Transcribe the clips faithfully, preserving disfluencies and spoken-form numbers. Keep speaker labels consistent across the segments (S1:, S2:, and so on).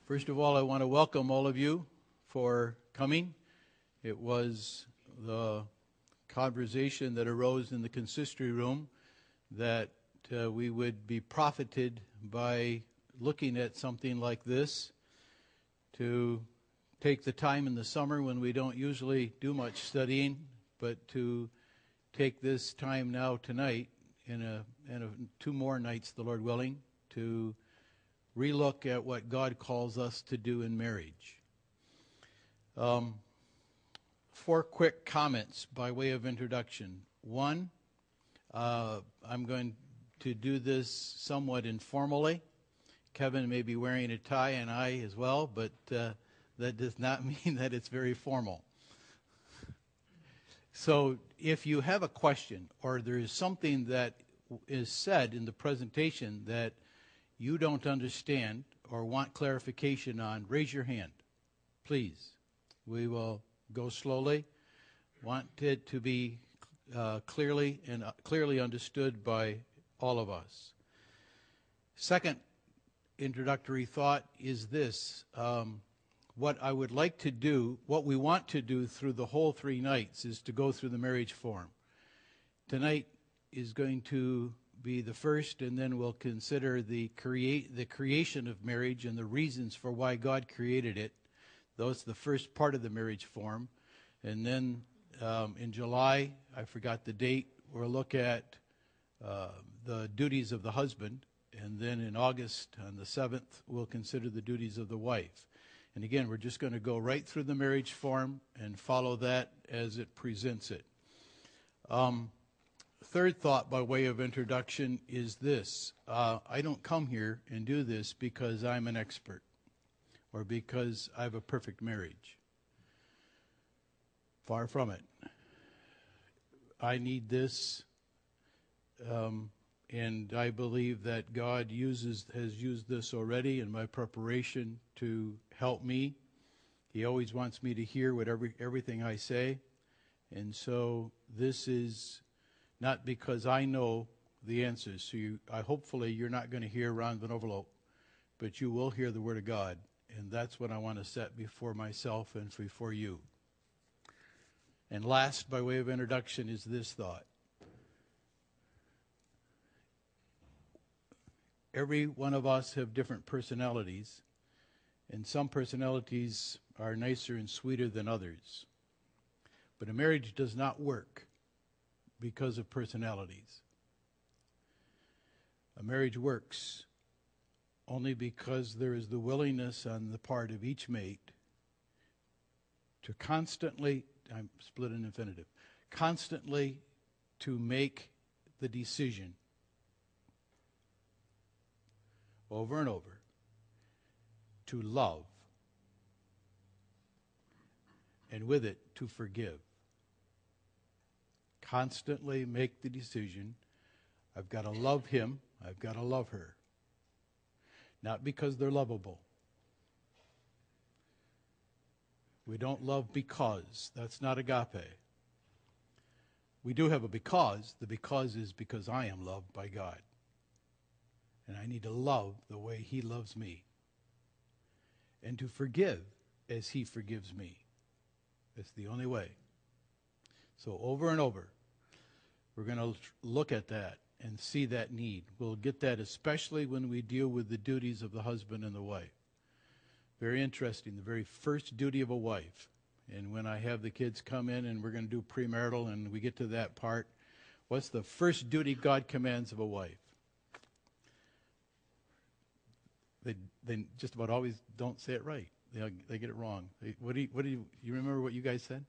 S1: First of all, I want to welcome all of you for coming. It was the conversation that arose in the consistory room that uh, we would be profited by looking at something like this, to take the time in the summer when we don't usually do much studying, but to take this time now tonight, in a, in a two more nights, the Lord willing, to relook at what God calls us to do in marriage. Um, four quick comments by way of introduction. One, uh, I'm going to do this somewhat informally. Kevin may be wearing a tie and I as well, but uh, that does not mean that it's very formal. So if you have a question or there is something that is said in the presentation that you don't understand or want clarification on, raise your hand, please. We will go slowly. Want it to be uh, clearly and uh, clearly understood by all of us. Second introductory thought is this. Um, what I would like to do, what we want to do through the whole three nights is to go through the marriage form. Tonight is going to be the first, and then we'll consider the create the creation of marriage and the reasons for why God created it. That's the first part of the marriage form. And then um, in July, I forgot the date, we'll look at uh, the duties of the husband. And then in August, on the seventh, we'll consider the duties of the wife. And again, we're just going to go right through the marriage form and follow that as it presents it. Um, Third thought by way of introduction is this. Uh, I don't come here and do this because I'm an expert or because I have a perfect marriage. Far from it. I need this, um, and I believe that God uses has used this already in my preparation to help me. He always wants me to hear what every, everything I say, and so this is not because I know the answers. So you, I, hopefully you're not going to hear Ron Van Overloop, but you will hear the Word of God. And that's what I want to set before myself and before you. And last, by way of introduction, is this thought. Every one of us have different personalities, and some personalities are nicer and sweeter than others. But a marriage does not work because of personalities. A marriage works only because there is the willingness on the part of each mate to constantly, I'm split in infinitive, constantly to make the decision over and over to love, and with it to forgive. Constantly make the decision, I've got to love him, I've got to love her. Not because they're lovable. We don't love because. That's not agape. We do have a because. The because is because I am loved by God. And I need to love the way he loves me. And to forgive as he forgives me. That's the only way. So over and over, we're going to look at that and see that need. We'll get that especially when we deal with the duties of the husband and the wife. Very interesting, the very first duty of a wife. And when I have the kids come in and we're going to do premarital and we get to that part, what's the first duty God commands of a wife? They they just about always don't say it right. They they get it wrong. They, what do you, what do you, you remember what you guys said?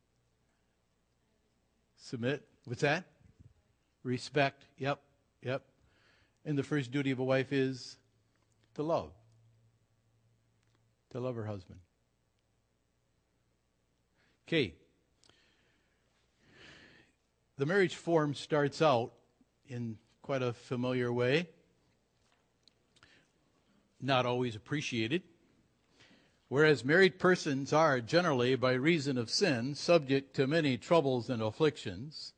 S1: Submit. What's that? Respect. Yep. Yep. And the first duty of a wife is to love. To love her husband. Okay. The marriage form starts out in quite a familiar way. Not always appreciated. Whereas married persons are generally, by reason of sin, subject to many troubles and afflictions,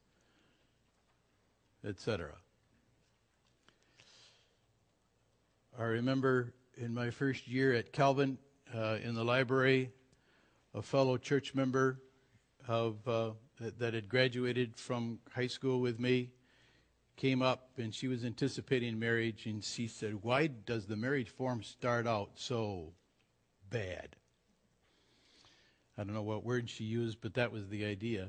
S1: et cetera. I remember in my first year at Calvin, uh, in the library, a fellow church member of uh, that, that had graduated from high school with me came up, and she was anticipating marriage, and she said, "Why does the marriage form start out so bad?" I don't know what word she used, but that was the idea.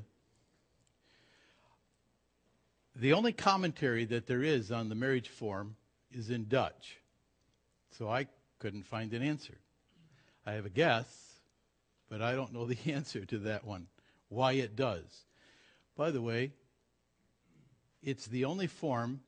S1: The only commentary that there is on the marriage form is in Dutch, so I couldn't find an answer. I have a guess, but I don't know the answer to that one, why it does. By the way, it's the only form,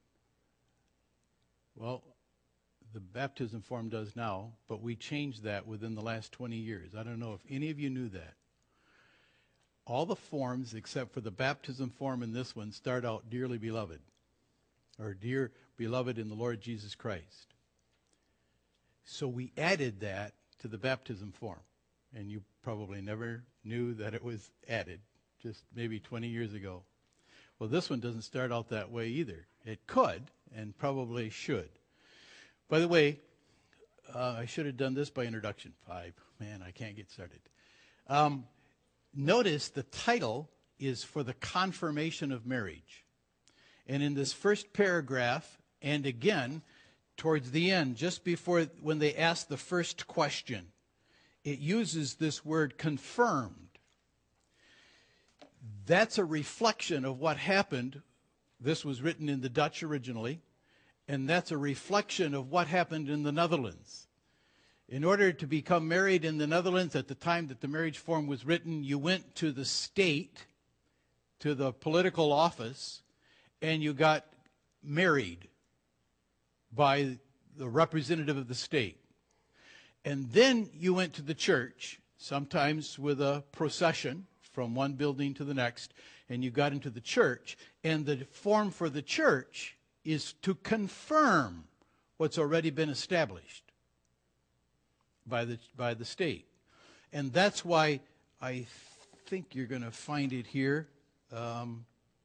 S1: well, the baptism form does now, but we changed that within the last twenty years. I don't know if any of you knew that. All the forms, except for the baptism form and this one, start out "Dearly Beloved," or "Dear Beloved in the Lord Jesus Christ." So we added that to the baptism form, and you probably never knew that it was added, just maybe twenty years ago. Well, this one doesn't start out that way either. It could, and probably should. By the way, uh, I should have done this by introduction. Five. Man, I can't get started. Um, notice the title is "For the Confirmation of Marriage." And in this first paragraph, and again, towards the end, just before when they ask the first question, it uses this word "confirmed." That's a reflection of what happened. This was written in the Dutch originally, and that's a reflection of what happened in the Netherlands. In order to become married in the Netherlands at the time that the marriage form was written, you went to the state, to the political office, and you got married by the representative of the state. And then you went to the church, sometimes with a procession from one building to the next, and you got into the church, and the form for the church is to confirm what's already been established by the by the state. And that's why I think you're going to find it here. Um,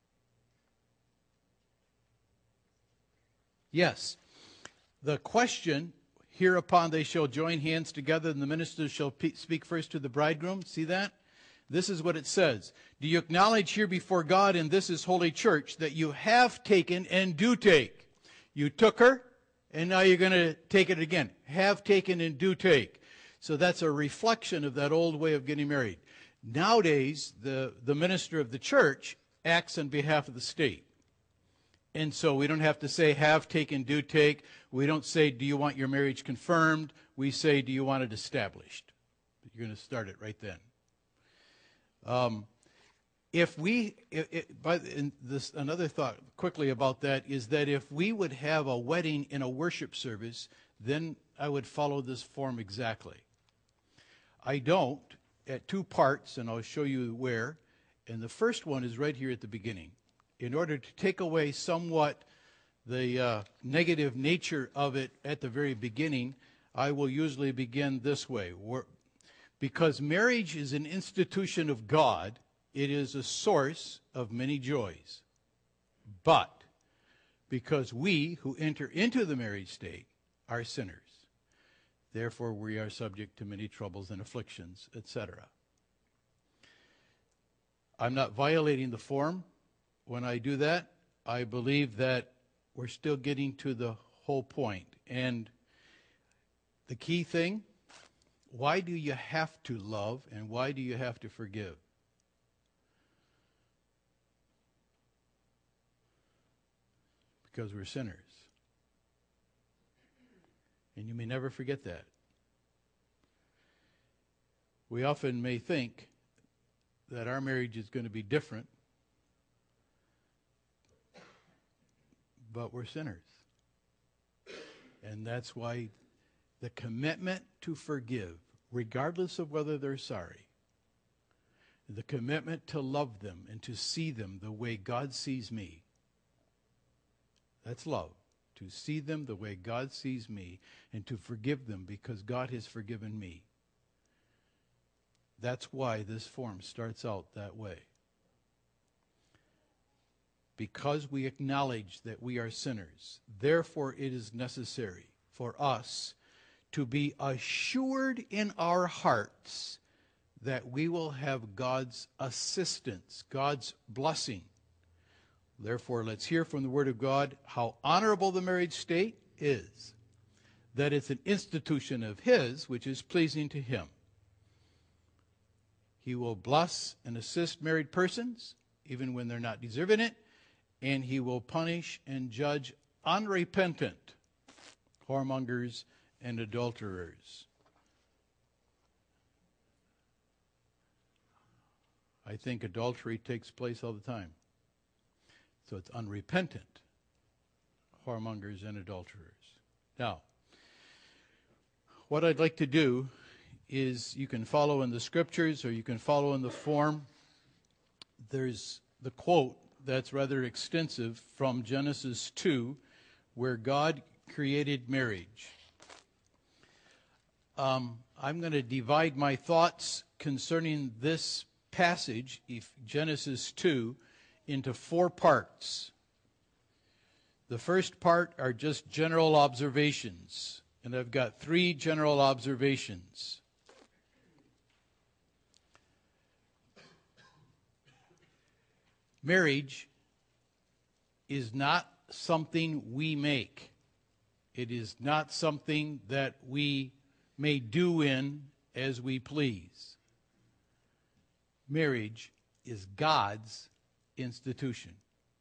S1: yes. The question, "Hereupon they shall join hands together, and the ministers shall pe- speak first to the bridegroom." See that? This is what it says. "Do you acknowledge here before God in this is holy church that you have taken and do take?" You took her, and now you're going to take it again. Have taken and do take. So that's a reflection of that old way of getting married. Nowadays, the, the minister of the church acts on behalf of the state. And so we don't have to say have taken, do take. We don't say, "Do you want your marriage confirmed?" We say, "Do you want it established?" You're going to start it right then. Um, if we, it, it, by in this, another thought quickly about that is that if we would have a wedding in a worship service, then I would follow this form exactly. I don't, at two parts, and I'll show you where. And the first one is right here at the beginning. In order to take away somewhat the uh, negative nature of it at the very beginning, I will usually begin this way. We're, Because marriage is an institution of God, it is a source of many joys. But because we who enter into the marriage state are sinners, therefore we are subject to many troubles and afflictions, et cetera. I'm not violating the form when I do that. I believe that we're still getting to the whole point. And the key thing, why do you have to love and why do you have to forgive? Because we're sinners. And you may never forget that. We often may think that our marriage is going to be different, but we're sinners. And that's why the commitment to forgive, regardless of whether they're sorry, the commitment to love them and to see them the way God sees me, that's love. To see them the way God sees me and to forgive them because God has forgiven me. That's why this form starts out that way. Because we acknowledge that we are sinners, therefore it is necessary for us to be assured in our hearts that we will have God's assistance, God's blessing. Therefore, let's hear from the Word of God how honorable the marriage state is, that it's an institution of His which is pleasing to Him. He will bless and assist married persons, even when they're not deserving it, and He will punish and judge unrepentant whoremongers and adulterers. I think adultery takes place all the time. So it's unrepentant whoremongers and adulterers. Now, what I'd like to do is you can follow in the scriptures or you can follow in the form. There's the quote that's rather extensive from Genesis two, where God created marriage. Um, I'm going to divide my thoughts concerning this passage, Genesis two, into four parts. The first part are just general observations, and I've got three general observations. Marriage is not something we make. It is not something that we may do in as we please. Marriage is God's institution.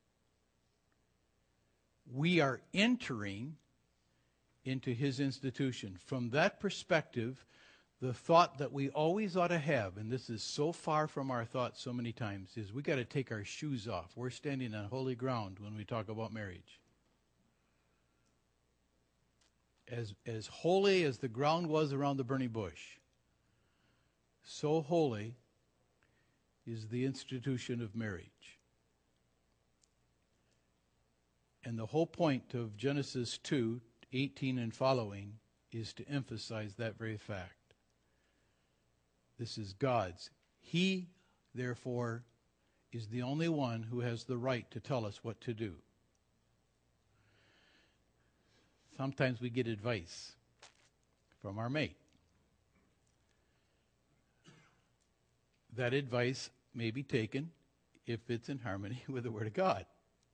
S1: We are entering into His institution. From that perspective, the thought that we always ought to have, and this is so far from our thoughts so many times, is we got to take our shoes off. We're standing on holy ground when we talk about marriage. As, as holy as the ground was around the burning bush, so holy is the institution of marriage. And the whole point of Genesis two, eighteen and following is to emphasize that very fact. This is God's. He, therefore, is the only one who has the right to tell us what to do. Sometimes we get advice from our mate. That advice may be taken if it's in harmony with the Word of God.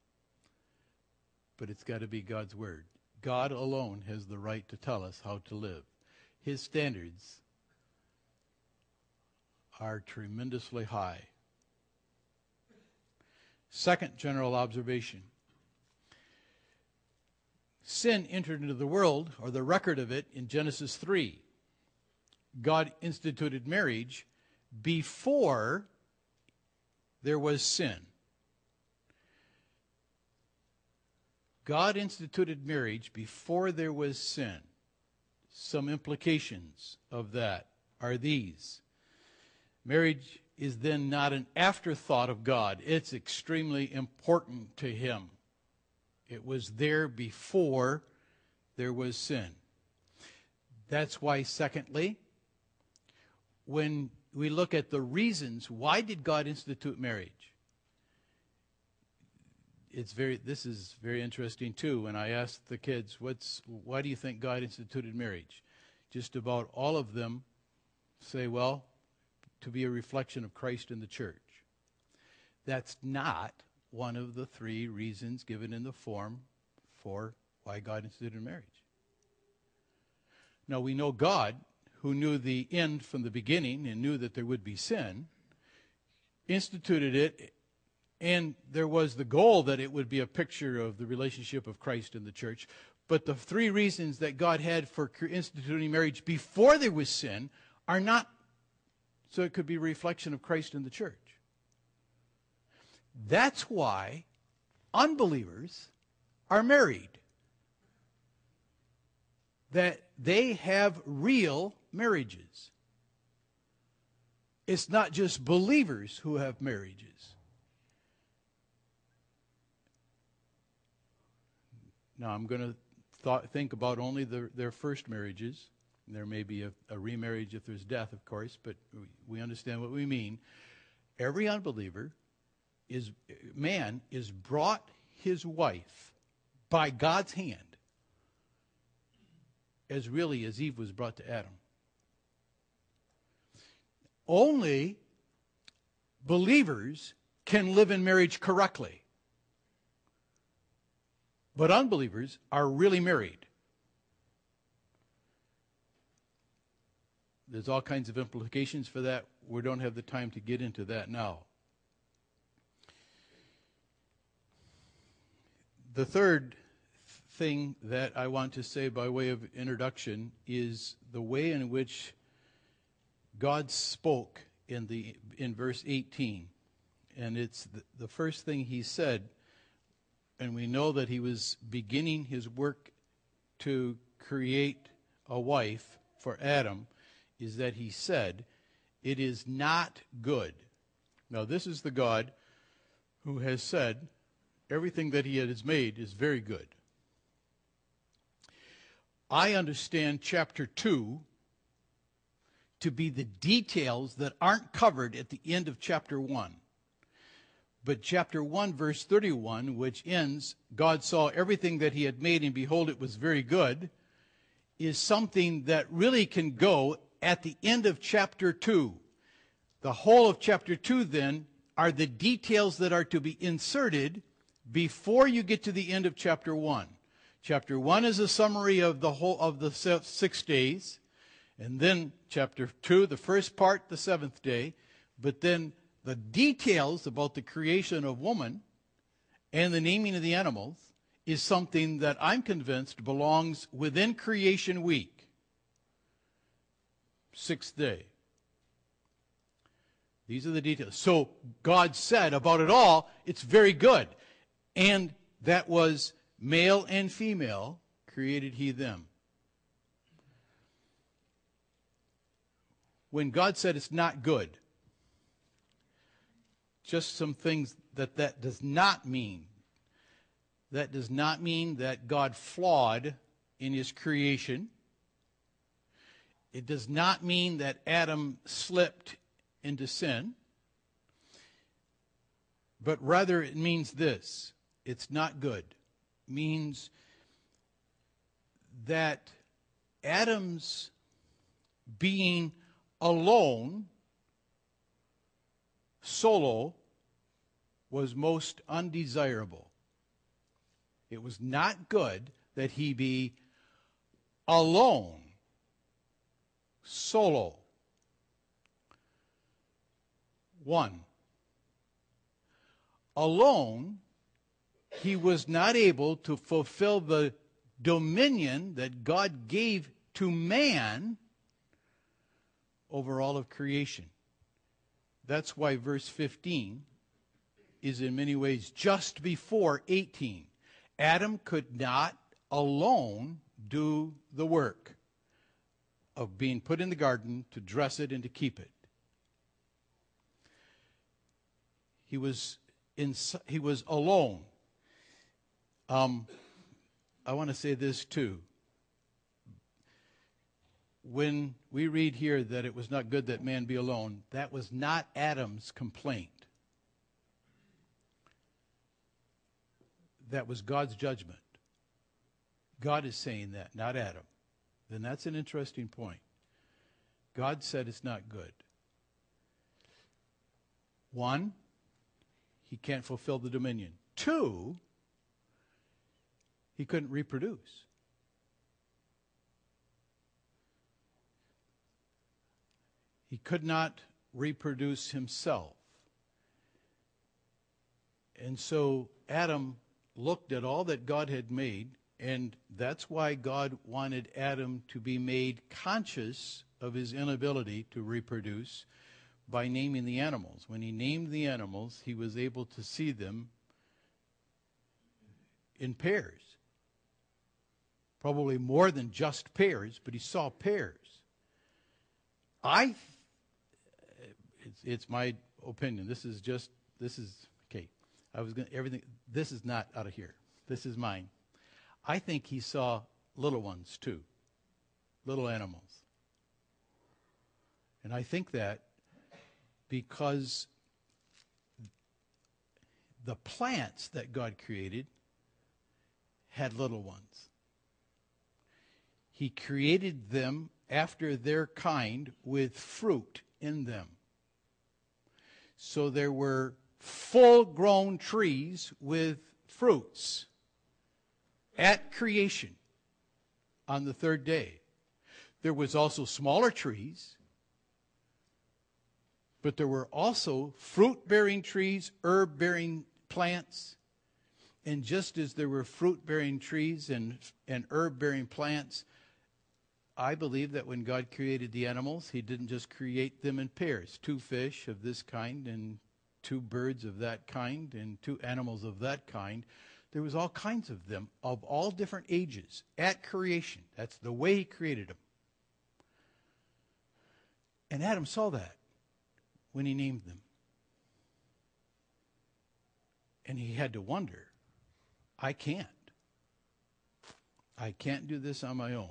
S1: But it's got to be God's Word. God alone has the right to tell us how to live. His standards are tremendously high. Second general observation. Sin entered into the world, or the record of it, in Genesis three. God instituted marriage before there was sin. God instituted marriage before there was sin. Some implications of that are these. Marriage is then not an afterthought of God. It's extremely important to Him. It was there before there was sin. That's why, secondly, when we look at the reasons, why did God institute marriage? It's very. This is very interesting too. When I asked the kids, "What's why do you think God instituted marriage?" Just about all of them say, "Well, to be a reflection of Christ in the church." That's not one of the three reasons given in the form for why God instituted marriage. Now, we know God, who knew the end from the beginning and knew that there would be sin, instituted it, and there was the goal that it would be a picture of the relationship of Christ in the church. But the three reasons that God had for instituting marriage before there was sin are not so it could be a reflection of Christ in the church. That's why unbelievers are married. That they have real marriages. It's not just believers who have marriages. Now, I'm going to th- think about only the, their first marriages. There may be a, a remarriage if there's death, of course, but we understand what we mean. Every unbeliever is, man is brought his wife by God's hand as really as Eve was brought to Adam. Only believers can live in marriage correctly. But unbelievers are really married. There's all kinds of implications for that. We don't have the time to get into that now. The third thing that I want to say by way of introduction is the way in which God spoke in the in verse eighteen. And it's the, the first thing he said, and we know that he was beginning his work to create a wife for Adam, is that he said, "It is not good." Now this is the God who has said everything that he has made is very good. I understand chapter two to be the details that aren't covered at the end of chapter one. But chapter one, verse thirty-one, which ends, God saw everything that he had made, and behold, it was very good, is something that really can go at the end of chapter two. The whole of chapter two, then, are the details that are to be inserted before you get to the end of chapter one. Chapter one is a summary of the whole of the six days, and then chapter two, the first part, the seventh day, but then the details about the creation of woman and the naming of the animals is something that I'm convinced belongs within creation week, sixth day. These are the details. So God said about it all, it's very good. And that was male and female created he them. When God said it's not good, just some things that that does not mean. That does not mean that God flawed in his creation. It does not mean that Adam slipped into sin. But rather it means this. It's not good. It means that Adam's being alone, solo, was most undesirable. It was not good that he be alone, solo. One. Alone, he was not able to fulfill the dominion that God gave to man over all of creation. That's why verse fifteen is in many ways just before eighteen. Adam could not alone do the work of being put in the garden to dress it and to keep it. He was in, he was alone. Um, I want to say this too. When we read here that it was not good that man be alone, that was not Adam's complaint. That was God's judgment. God is saying that, not Adam. Then that's an interesting point. God said it's not good. One, he can't fulfill the dominion. Two, he couldn't reproduce. He could not reproduce himself. And so Adam looked at all that God had made, and that's why God wanted Adam to be made conscious of his inability to reproduce by naming the animals. When he named the animals, he was able to see them in pairs. Probably more than just pairs, but he saw pairs. I, it's, it's my opinion. This is just, this is, okay. I was going to, everything, this is not out of here. This is mine. I think he saw little ones too. Little animals. And I think that because the plants that God created had little ones. He created them after their kind with fruit in them. So there were full-grown trees with fruits at creation on the third day. There was also smaller trees, but there were also fruit-bearing trees, herb-bearing plants. And just as there were fruit-bearing trees and, and herb-bearing plants, I believe that when God created the animals, he didn't just create them in pairs. Two fish of this kind and two birds of that kind and two animals of that kind. There was all kinds of them of all different ages at creation. That's the way he created them. And Adam saw that when he named them. And he had to wonder, I can't. I can't do this on my own.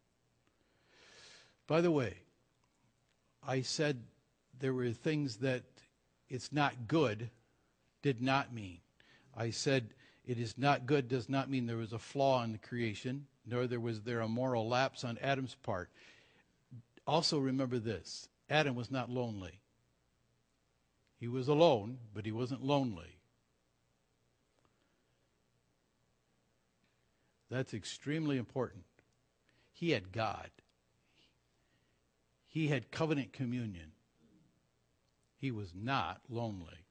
S1: By the way, I said there were things that it's not good did not mean. I said it is not good does not mean there was a flaw in the creation, nor there was there a moral lapse on Adam's part. Also remember this, Adam was not lonely. He was alone, but he wasn't lonely. That's extremely important. He had God. He had covenant communion. He was not lonely.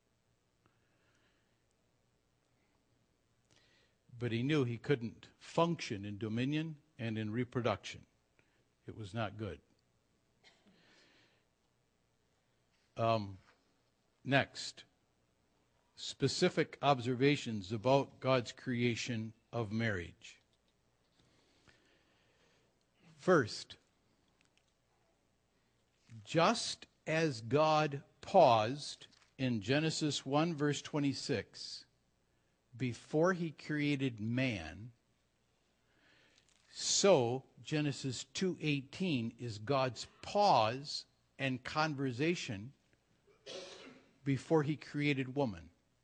S1: But he knew he couldn't function in dominion and in reproduction. It was not good. Um, next, specific observations about God's creation of marriage. First, just as God paused in Genesis one verse twenty-six before he created man, so Genesis two eighteen is God's pause and conversation before he created woman.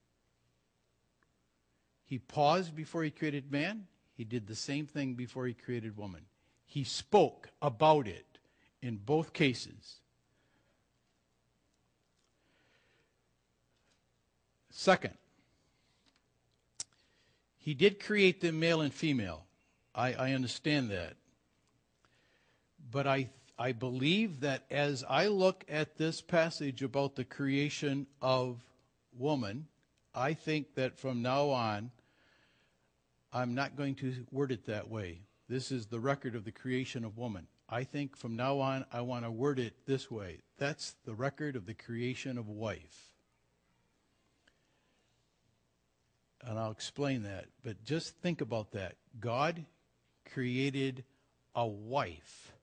S1: He paused before he created man. He did the same thing before he created woman. He spoke about it in both cases. Second, he did create them male and female. I, I understand that. But I, I believe that as I look at this passage about the creation of woman, I think that from now on, I'm not going to word it that way. This is the record of the creation of woman. I think from now on, I want to word it this way. That's the record of the creation of wife. And I'll explain that. But just think about that. God created a wife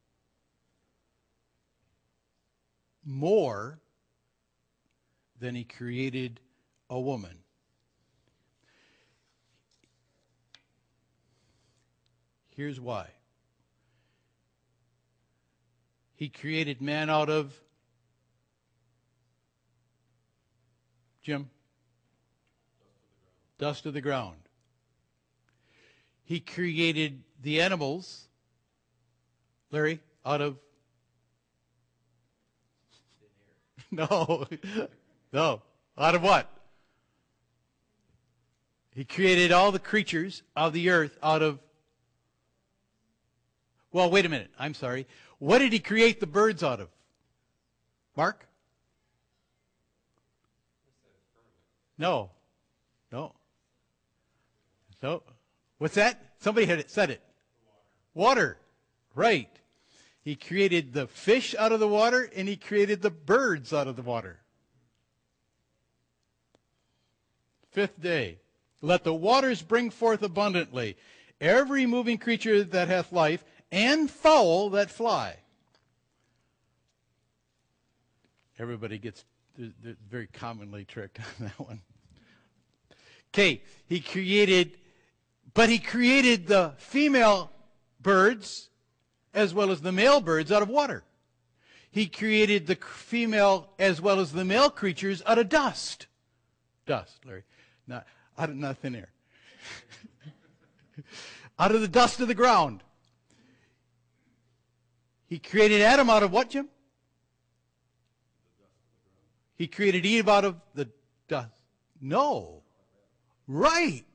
S1: more than he created a woman. Here's why. He created man out of, Jim? Dust of the ground. He created the animals, Larry, out of? No. No. Out of what? He created all the creatures of the earth out of? Well, wait a minute. I'm sorry. What did he create the birds out of? Mark? No. No. No. What's that? Somebody had it, said it. Water. Water. Right. He created the fish out of the water, and he created the birds out of the water. Fifth day. Let the waters bring forth abundantly every moving creature that hath life, and fowl that fly. Everybody gets they're very commonly tricked on that one. Okay, he created, but he created the female birds as well as the male birds out of water. He created the female as well as the male creatures out of dust. Dust, Larry. Not, out of not thin air. Out of the dust of the ground. He created Adam out of what, Jim? He created Eve out of the dust. No. Right.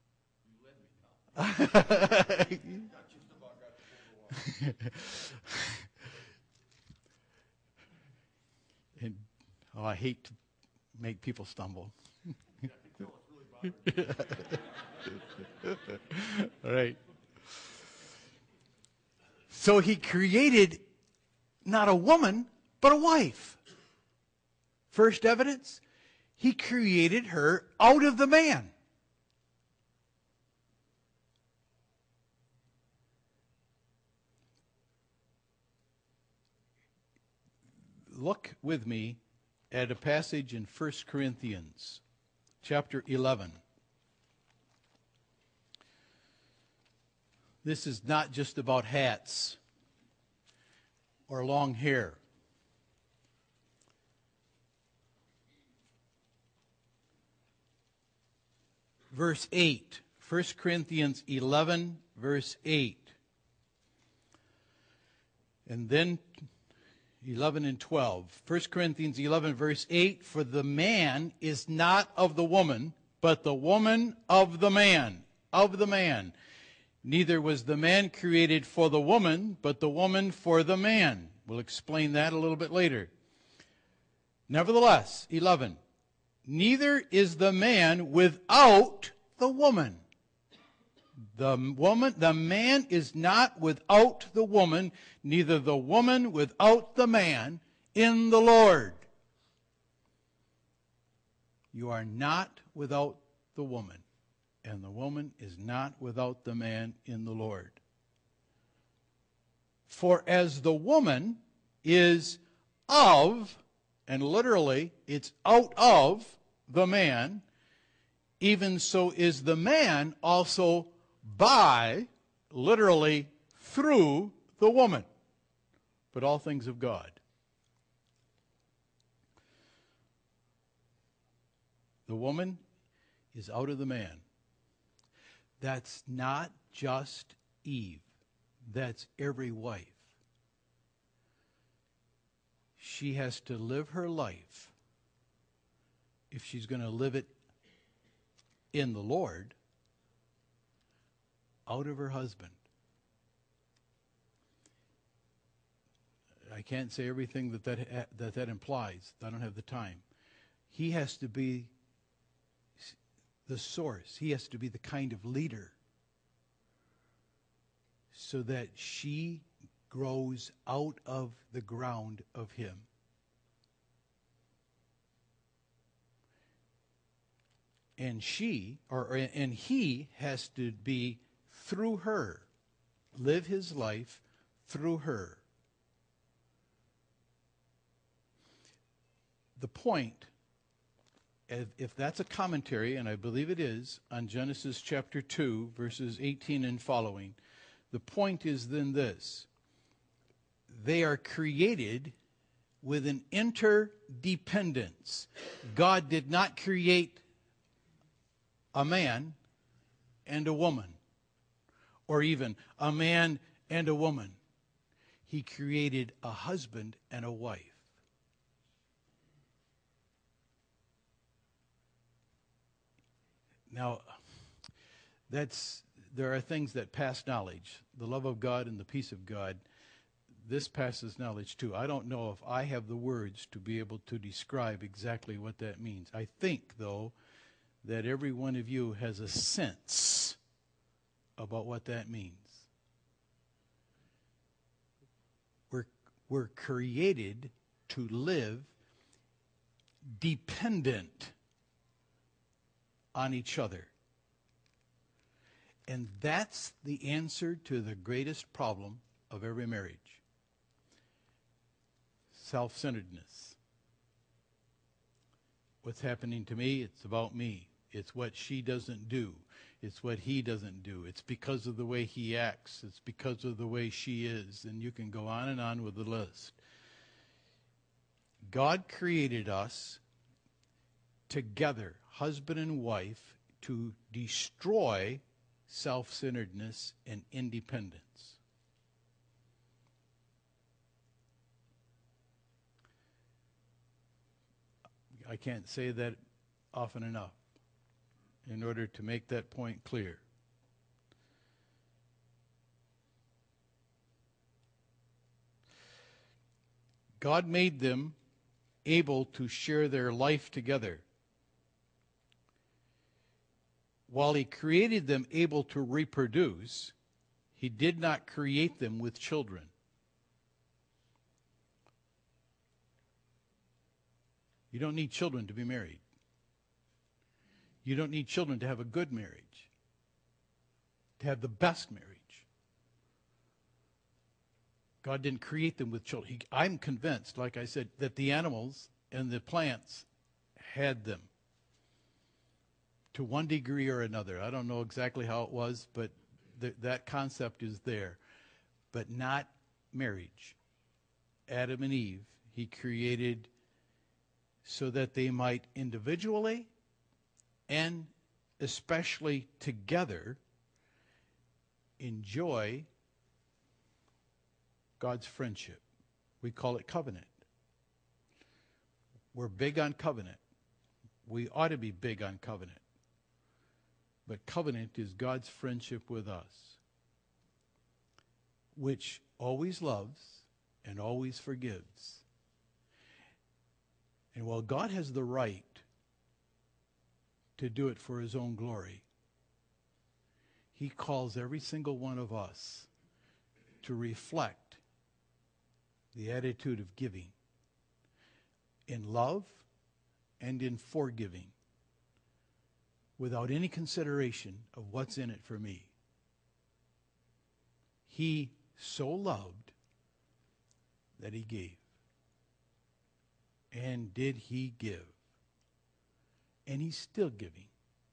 S1: And, oh, I hate to make people stumble. All right. So he created not a woman, but a wife. First evidence, he created her out of the man. Look with me at a passage in First Corinthians chapter eleven. This is not just about hats or long hair. Verse eight, First Corinthians eleven, verse eight. And then eleven and twelve. First Corinthians eleven, verse eight, for the man is not of the woman, but the woman of the man, of the man. Neither was the man created for the woman, but the woman for the man. We'll explain that a little bit later. Nevertheless, eleven, neither is the man without the woman. The woman, the man is not without the woman, neither the woman without the man in the Lord. You are not without the woman, and the woman is not without the man in the Lord. For as the woman is of, and literally it's out of the man, even so is the man also by, literally through the woman. But all things of God. The woman is out of the man. That's not just Eve. That's every wife. She has to live her life, if she's going to live it in the Lord, out of her husband. I can't say everything that that, that that implies. I don't have the time. He has to be the source. He has to be the kind of leader so that she grows out of the ground of him. And she, or and he has to be through her, live his life through her. The point, if, if that's a commentary, and I believe it is, on Genesis chapter two, verses eighteen and following, the point is then this: they are created with an interdependence. God did not create a man and a woman, or even a man and a woman. He created a husband and a wife. Now, that's there are things that pass knowledge. The love of God and the peace of God, this passes knowledge too. I don't know if I have the words to be able to describe exactly what that means. I think, though, that every one of you has a sense about what that means. We're, we're created to live dependent on each other. And that's the answer to the greatest problem of every marriage. Self-centeredness. What's happening to me? It's about me. It's what she doesn't do. It's what he doesn't do. It's because of the way he acts. It's because of the way she is. And you can go on and on with the list. God created us together, husband and wife, to destroy self-centeredness and independence. I can't say that often enough in order to make that point clear. God made them able to share their life together. While he created them able to reproduce, he did not create them with children. You don't need children to be married. You don't need children to have a good marriage, to have the best marriage. God didn't create them with children. He, I'm convinced, like I said, that the animals and the plants had them to one degree or another. I don't know exactly how it was, but th- that concept is there. But not marriage. Adam and Eve, he created so that they might individually and especially together enjoy God's friendship. We call it covenant. We're big on covenant. We ought to be big on covenant. But covenant is God's friendship with us, which always loves and always forgives. And while God has the right to do it for his own glory, he calls every single one of us to reflect the attitude of giving in love and in forgiving without any consideration of what's in it for me. He so loved that he gave. And did he give? And he's still giving.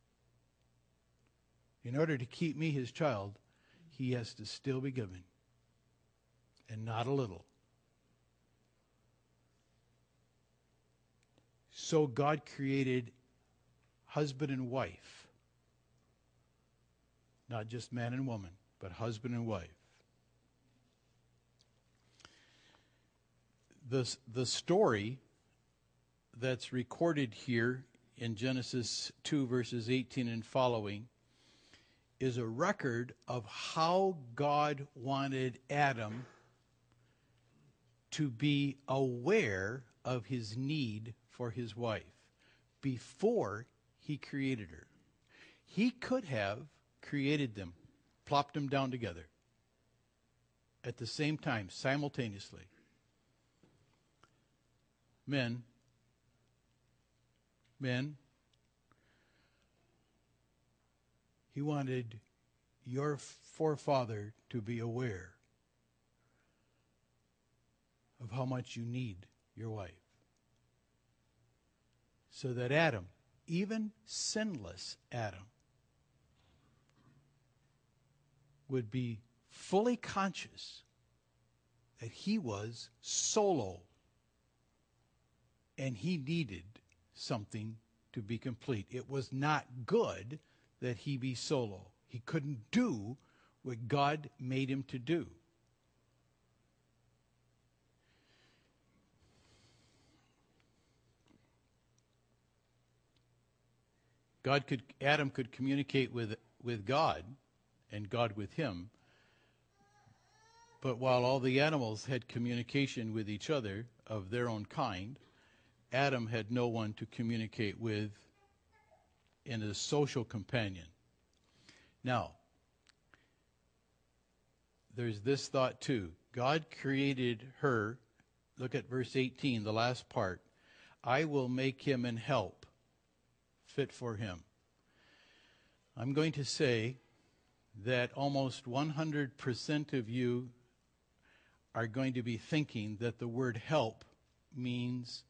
S1: In order to keep me his child, he has to still be giving. And not a little. So God created husband and wife. Not just man and woman, but husband and wife. The, the story that's recorded here in Genesis two, verses eighteen and following, is a record of how God wanted Adam to be aware of his need for his wife before he created her. He could have created them, plopped them down together at the same time, simultaneously. Men, men, he wanted your forefather to be aware of how much you need your wife. So that Adam, even sinless Adam, would be fully conscious that he was solo and he needed something to be complete. It was not good that he be solo. He couldn't do what God made him to do. God could, Adam could communicate with, with God, and God with him. But while all the animals had communication with each other of their own kind, Adam had no one to communicate with in a social companion. Now, there's this thought too. God created her, look at verse eighteen, the last part. I will make him an help fit for him. I'm going to say that almost one hundred percent of you are going to be thinking that the word help means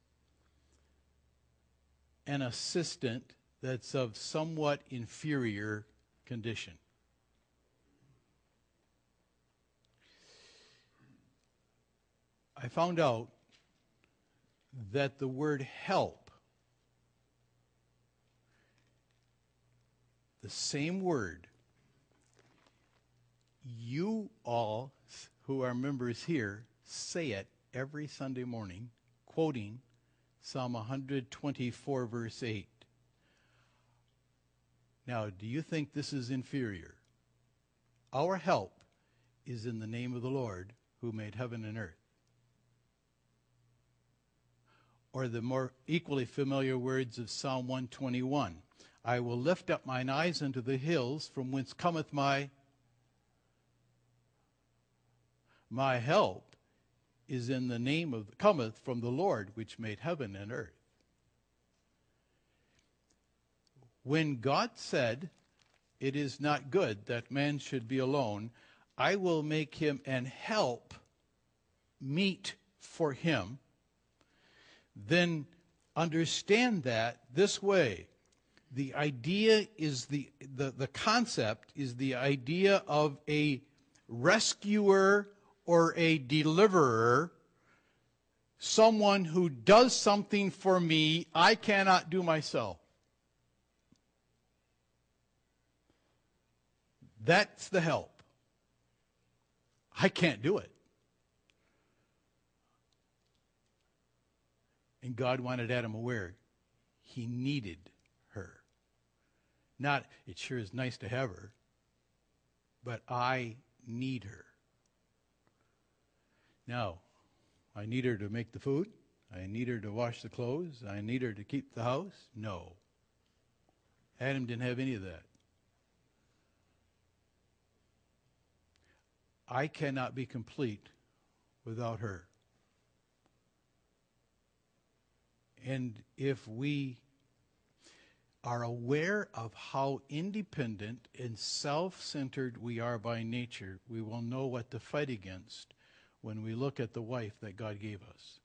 S1: an assistant that's of somewhat inferior condition. I found out that the word help, the same word, you all who are members here say it every Sunday morning, quoting Psalm one twenty-four, verse eight. Now, do you think this is inferior? Our help is in the name of the Lord who made heaven and earth. Or the more equally familiar words of Psalm one twenty-one. I will lift up mine eyes unto the hills, from whence cometh my my help is in the name of cometh from the Lord which made heaven and earth. When God said, it is not good that man should be alone, I will make him an help meet for him, then understand that this way. The idea is the, the, the concept is the idea of a rescuer or a deliverer, someone who does something for me I cannot do myself. That's the help. I can't do it. And God wanted Adam aware he needed her. Not, it sure is nice to have her, but I need her. Now, I need her to make the food. I need her to wash the clothes. I need her to keep the house. No. Adam didn't have any of that. I cannot be complete without her. And if we are aware of how independent and self-centered we are by nature, we will know what to fight against when we look at the wife that God gave us.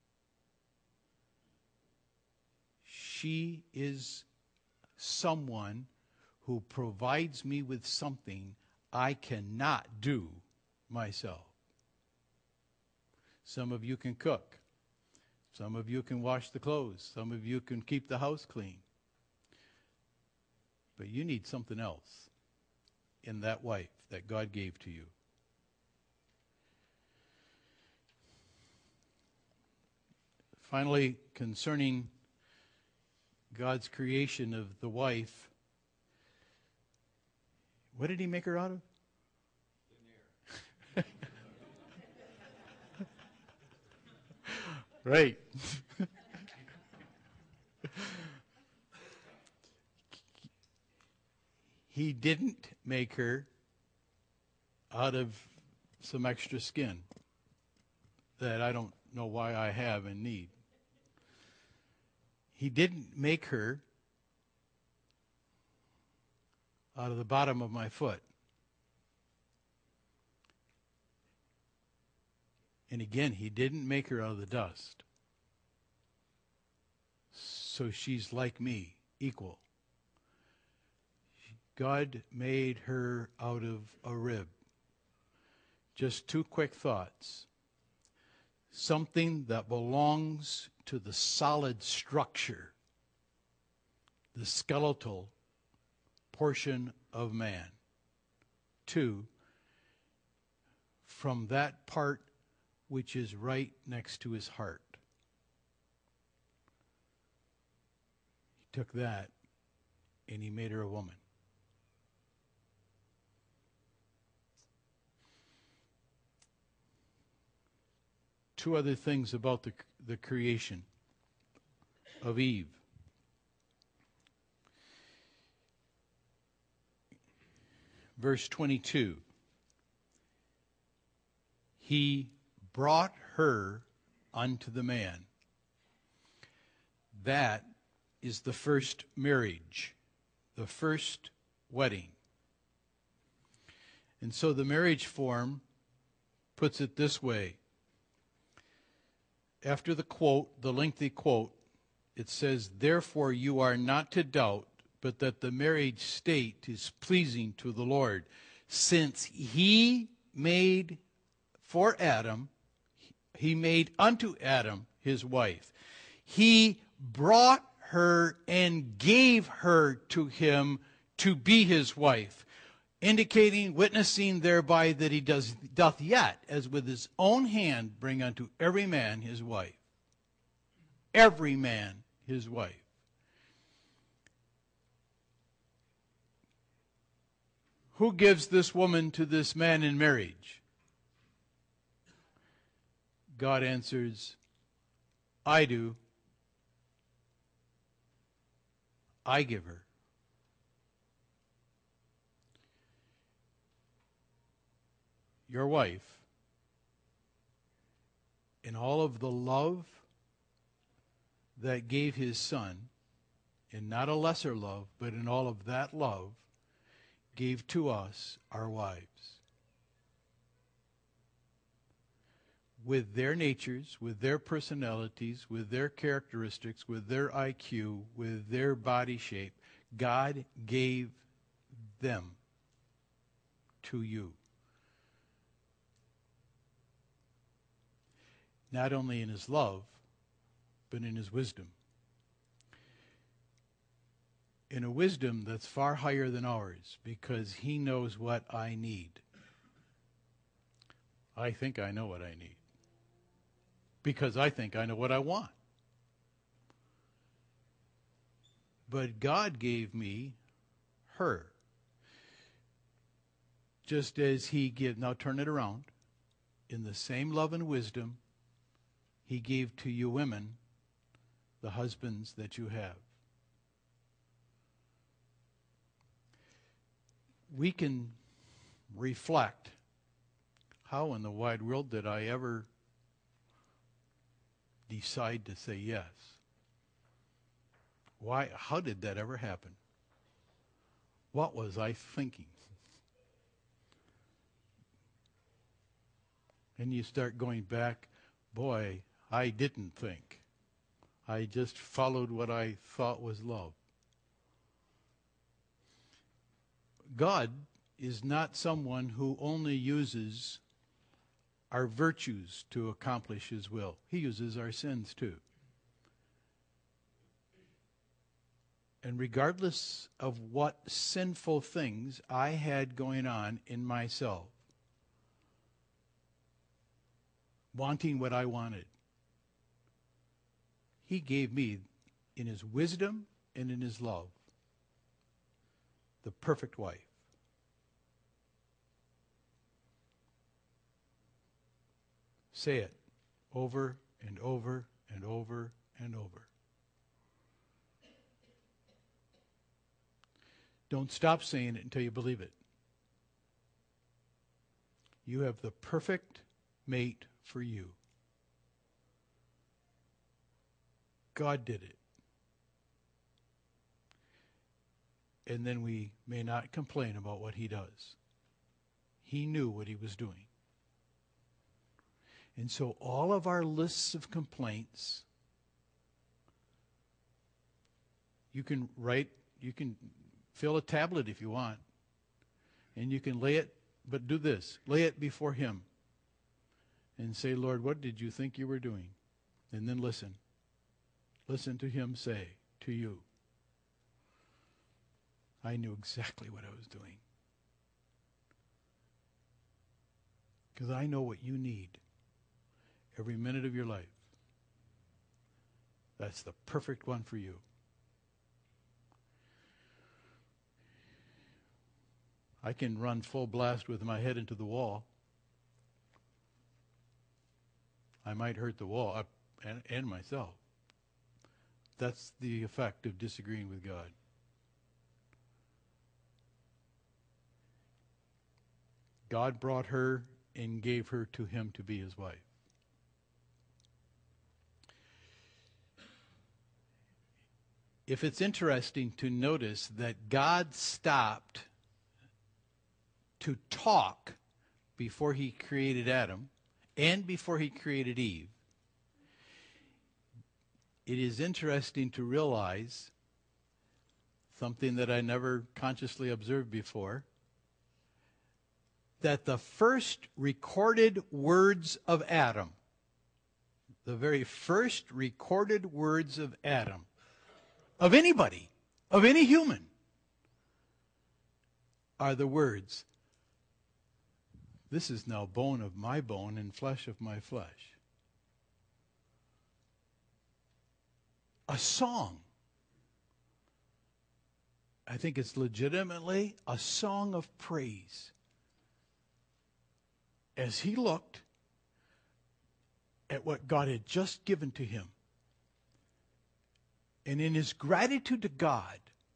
S1: She is someone who provides me with something I cannot do myself. Some of you can cook. Some of you can wash the clothes. Some of you can keep the house clean. But you need something else in that wife that God gave to you. Finally, concerning God's creation of the wife, what did he make her out of? Right. He didn't make her out of some extra skin that I don't know why I have and need. He didn't make her out of the bottom of my foot. And again, he didn't make her out of the dust. So she's like me, equal. God made her out of a rib. Just two quick thoughts. Something that belongs to the solid structure, the skeletal portion of man. Two, from that part which is right next to his heart. He took that and he made her a woman. Two other things about the, the creation of Eve. Verse twenty-two. He brought her unto the man. That is the first marriage, the first wedding. And so the marriage form puts it this way. After the quote, the lengthy quote, it says, therefore you are not to doubt, but that the marriage state is pleasing to the Lord, since he made for Adam, he made unto Adam his wife. He brought her and gave her to him to be his wife, indicating, witnessing thereby that he does doth yet, as with his own hand, bring unto every man his wife. every man his wife. Who gives this woman to this man in marriage? God answers, I do. I give her. Your wife, in all of the love that gave his son, in not a lesser love, but in all of that love, gave to us our wives. With their natures, with their personalities, with their characteristics, with their I Q, with their body shape, God gave them to you. Not only in his love, but in his wisdom. In a wisdom that's far higher than ours, because he knows what I need. I think I know what I need, because I think I know what I want. But God gave me her, just as he gave, now turn it around, in the same love and wisdom he gave to you women the husbands that you have. We can reflect, how in the wide world did I ever decide to say yes? Why? How did that ever happen? What was I thinking? And you start going back, boy, I didn't think. I just followed what I thought was love. God is not someone who only uses our virtues to accomplish his will. He uses our sins too. And regardless of what sinful things I had going on in myself, wanting what I wanted, he gave me, in his wisdom and in his love, the perfect wife. Say it over and over and over and over. Don't stop saying it until you believe it. You have the perfect mate for you. God did it. And then we may not complain about what he does. He knew what he was doing. And so all of our lists of complaints, you can write, you can fill a tablet if you want, and you can lay it, but do this, lay it before him and say, Lord, what did you think you were doing? And then listen. Listen to him say to you, I knew exactly what I was doing. Because I know what you need every minute of your life. That's the perfect one for you. I can run full blast with my head into the wall. I might hurt the wall uh, and, and myself. That's the effect of disagreeing with God. God brought her and gave her to him to be his wife. If it's interesting to notice that God stopped to talk before he created Adam and before he created Eve, it is interesting to realize something that I never consciously observed before, that the first recorded words of Adam, the very first recorded words of Adam, of anybody, of any human, are the words, this is now bone of my bone and flesh of my flesh. a song. I think it's legitimately a song of praise. As he looked at what God had just given to him, and in his gratitude to God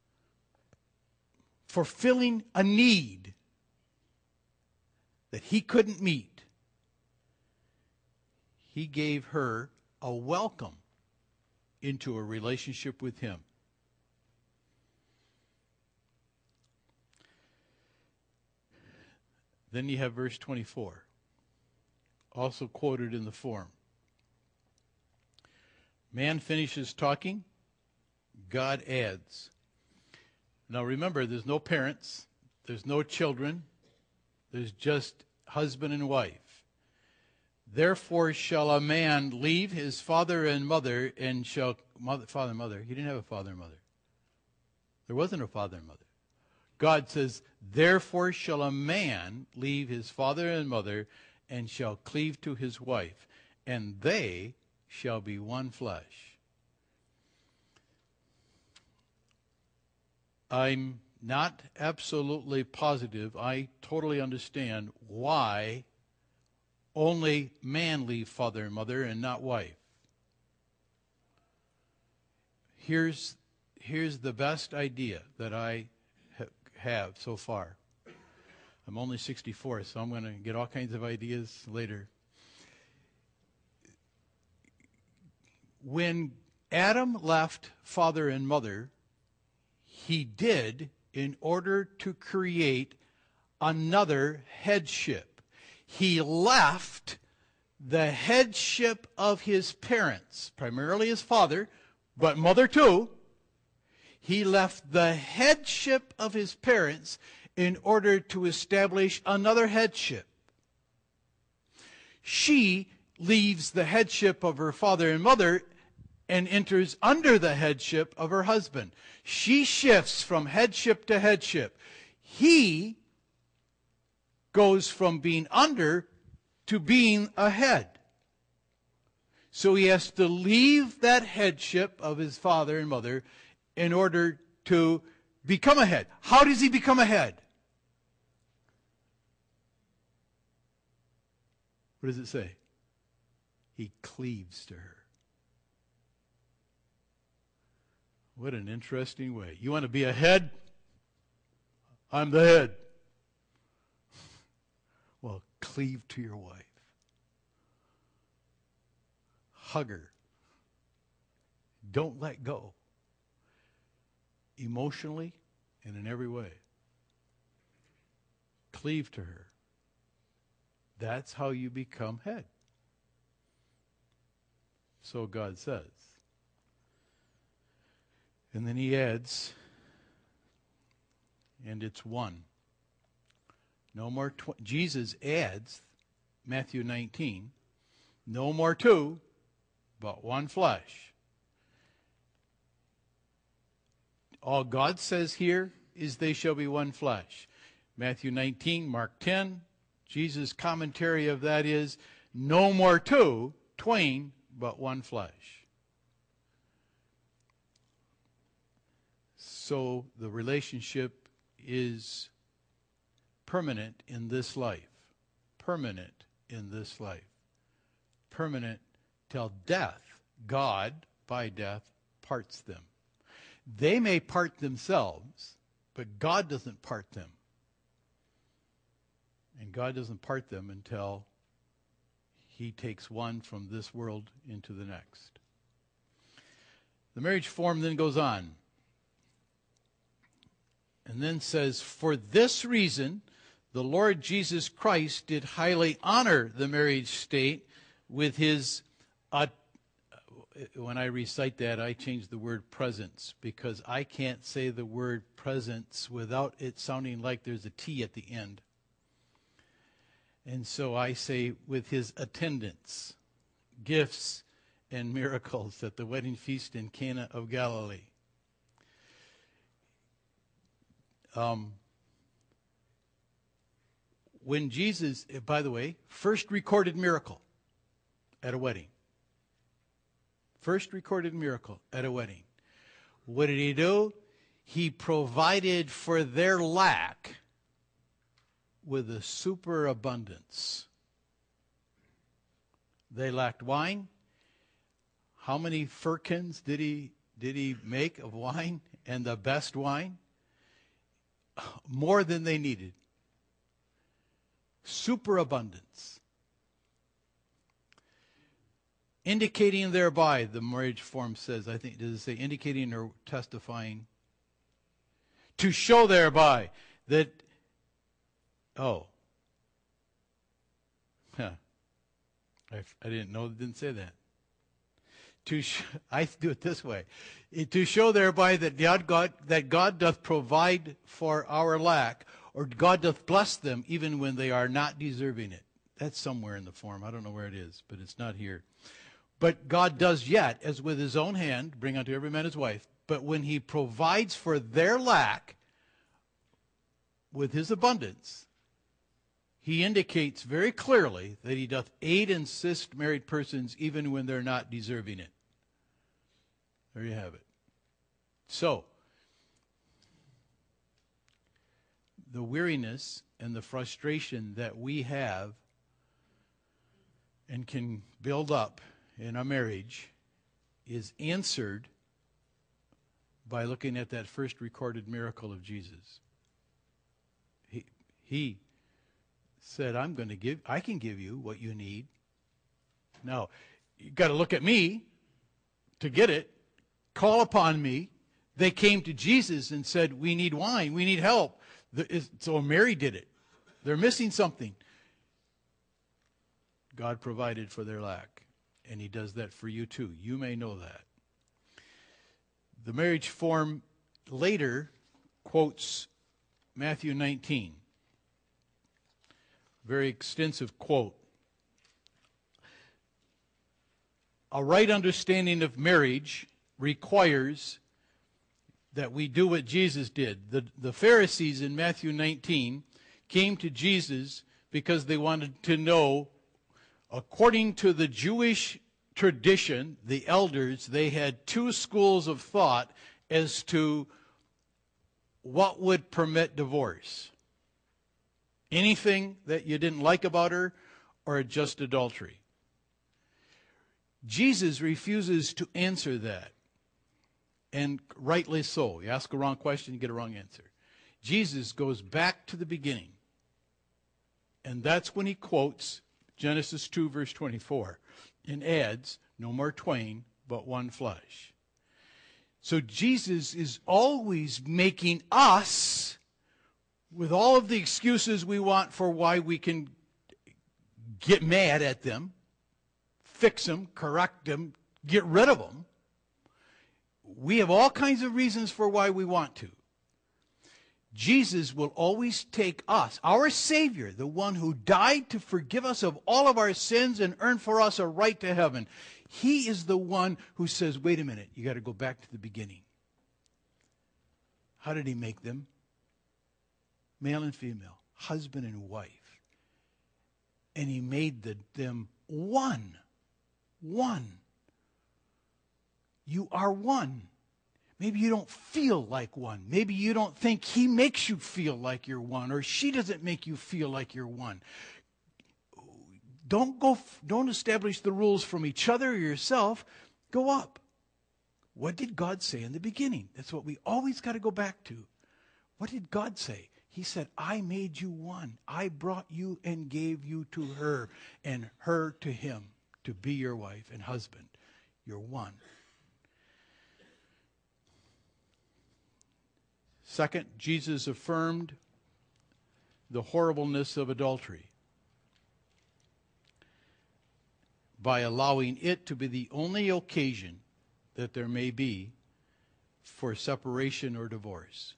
S1: for filling a need that he couldn't meet, he gave her a welcome into a relationship with him. Then you have verse twenty-four, also quoted in the form. Man finishes talking, God adds. Now remember, there's no parents, there's no children, there's just husband and wife. Therefore shall a man leave his father and mother and shall, mother, father and mother, he didn't have a father and mother. There wasn't a father and mother. God says, therefore shall a man leave his father and mother and shall cleave to his wife, and they shall be one flesh. I'm not absolutely positive. I totally understand why only man leave father and mother and not wife. Here's, here's the best idea that I ha- have so far. I'm only sixty-four, so I'm going to get all kinds of ideas later. When Adam left father and mother, he did in order to create another headship. He left the headship of his parents, primarily his father, but mother too. He left the headship of his parents in order to establish another headship. She leaves the headship of her father and mother and enters under the headship of her husband. She shifts from headship to headship. He goes from being under to being a head. So he has to leave that headship of his father and mother in order to become a head. How does he become a head? What does it say? He cleaves to her. What an interesting way. You want to be a head? I'm the head. Well, cleave to your wife. Hug her. Don't let go. Emotionally and in every way. Cleave to her. That's how you become head. So God says. And then he adds, and it's one. No more, tw- Jesus adds, Matthew nineteen, no more two, but one flesh. All God says here is they shall be one flesh. Matthew nineteen, Mark ten, Jesus' commentary of that is, no more two, twain, but one flesh. So the relationship is permanent in this life. Permanent in this life. Permanent till death. God, by death, parts them. They may part themselves, but God doesn't part them. And God doesn't part them until he takes one from this world into the next. The marriage form then goes on. And then says, for this reason, the Lord Jesus Christ did highly honor the marriage state with his, uh, when I recite that, I change the word presence, because I can't say the word presence without it sounding like there's a T at the end. And so I say with his attendants, gifts, and miracles at the wedding feast in Cana of Galilee. Um, when Jesus, by the way, first recorded miracle at a wedding. First recorded miracle at a wedding. What did he do? He provided for their lack with a superabundance. They lacked wine. How many firkins did he did he make of wine, and the best wine? More than they needed. Superabundance. Indicating thereby, the marriage form says, I think, does it say indicating or testifying? To show thereby that, oh, huh. I, I didn't know it didn't say that. To sh- I do it this way. It, to show thereby that God, God, that God doth provide for our lack, or God doth bless them even when they are not deserving it. That's somewhere in the form. I don't know where it is, but it's not here. But God does yet, as with his own hand, bring unto every man his wife. But when he provides for their lack with his abundance, he indicates very clearly that he doth aid and assist married persons even when they're not deserving it. There you have it. So, the weariness and the frustration that we have and can build up in a marriage is answered by looking at that first recorded miracle of Jesus. He, he said, I'm going to give, I can give you what you need. Now, you've got to look at me to get it. Call upon me. They came to Jesus and said, we need wine, we need help. So Mary did it. They're missing something. God provided for their lack. And he does that for you too. You may know that. The marriage form later quotes Matthew nineteen. Very extensive quote. A right understanding of marriage requires that we do what Jesus did. The, the Pharisees in Matthew nineteen came to Jesus because they wanted to know, according to the Jewish tradition, the elders, they had two schools of thought as to what would permit divorce. Anything that you didn't like about her, or just adultery. Jesus refuses to answer that. And rightly so. You ask a wrong question, you get a wrong answer. Jesus goes back to the beginning. And that's when he quotes Genesis two, verse twenty-four, and adds, no more twain, but one flesh. So Jesus is always making us, with all of the excuses we want for why we can get mad at them, fix them, correct them, get rid of them. We have all kinds of reasons for why we want to. Jesus will always take us, our Savior, the one who died to forgive us of all of our sins and earn for us a right to heaven. He is the one who says, wait a minute, you got to go back to the beginning. How did he make them? Male and female, husband and wife. And he made the, them one. One. You are one. Maybe you don't feel like one. Maybe you don't think he makes you feel like you're one, or she doesn't make you feel like you're one. Don't go, don't establish the rules from each other or yourself. Go up. What did God say in the beginning? That's what we always got to go back to. What did God say? He said, I made you one. I brought you and gave you to her, and her to him, to be your wife and husband. You're one. Second, Jesus affirmed the horribleness of adultery by allowing it to be the only occasion that there may be for separation or divorce.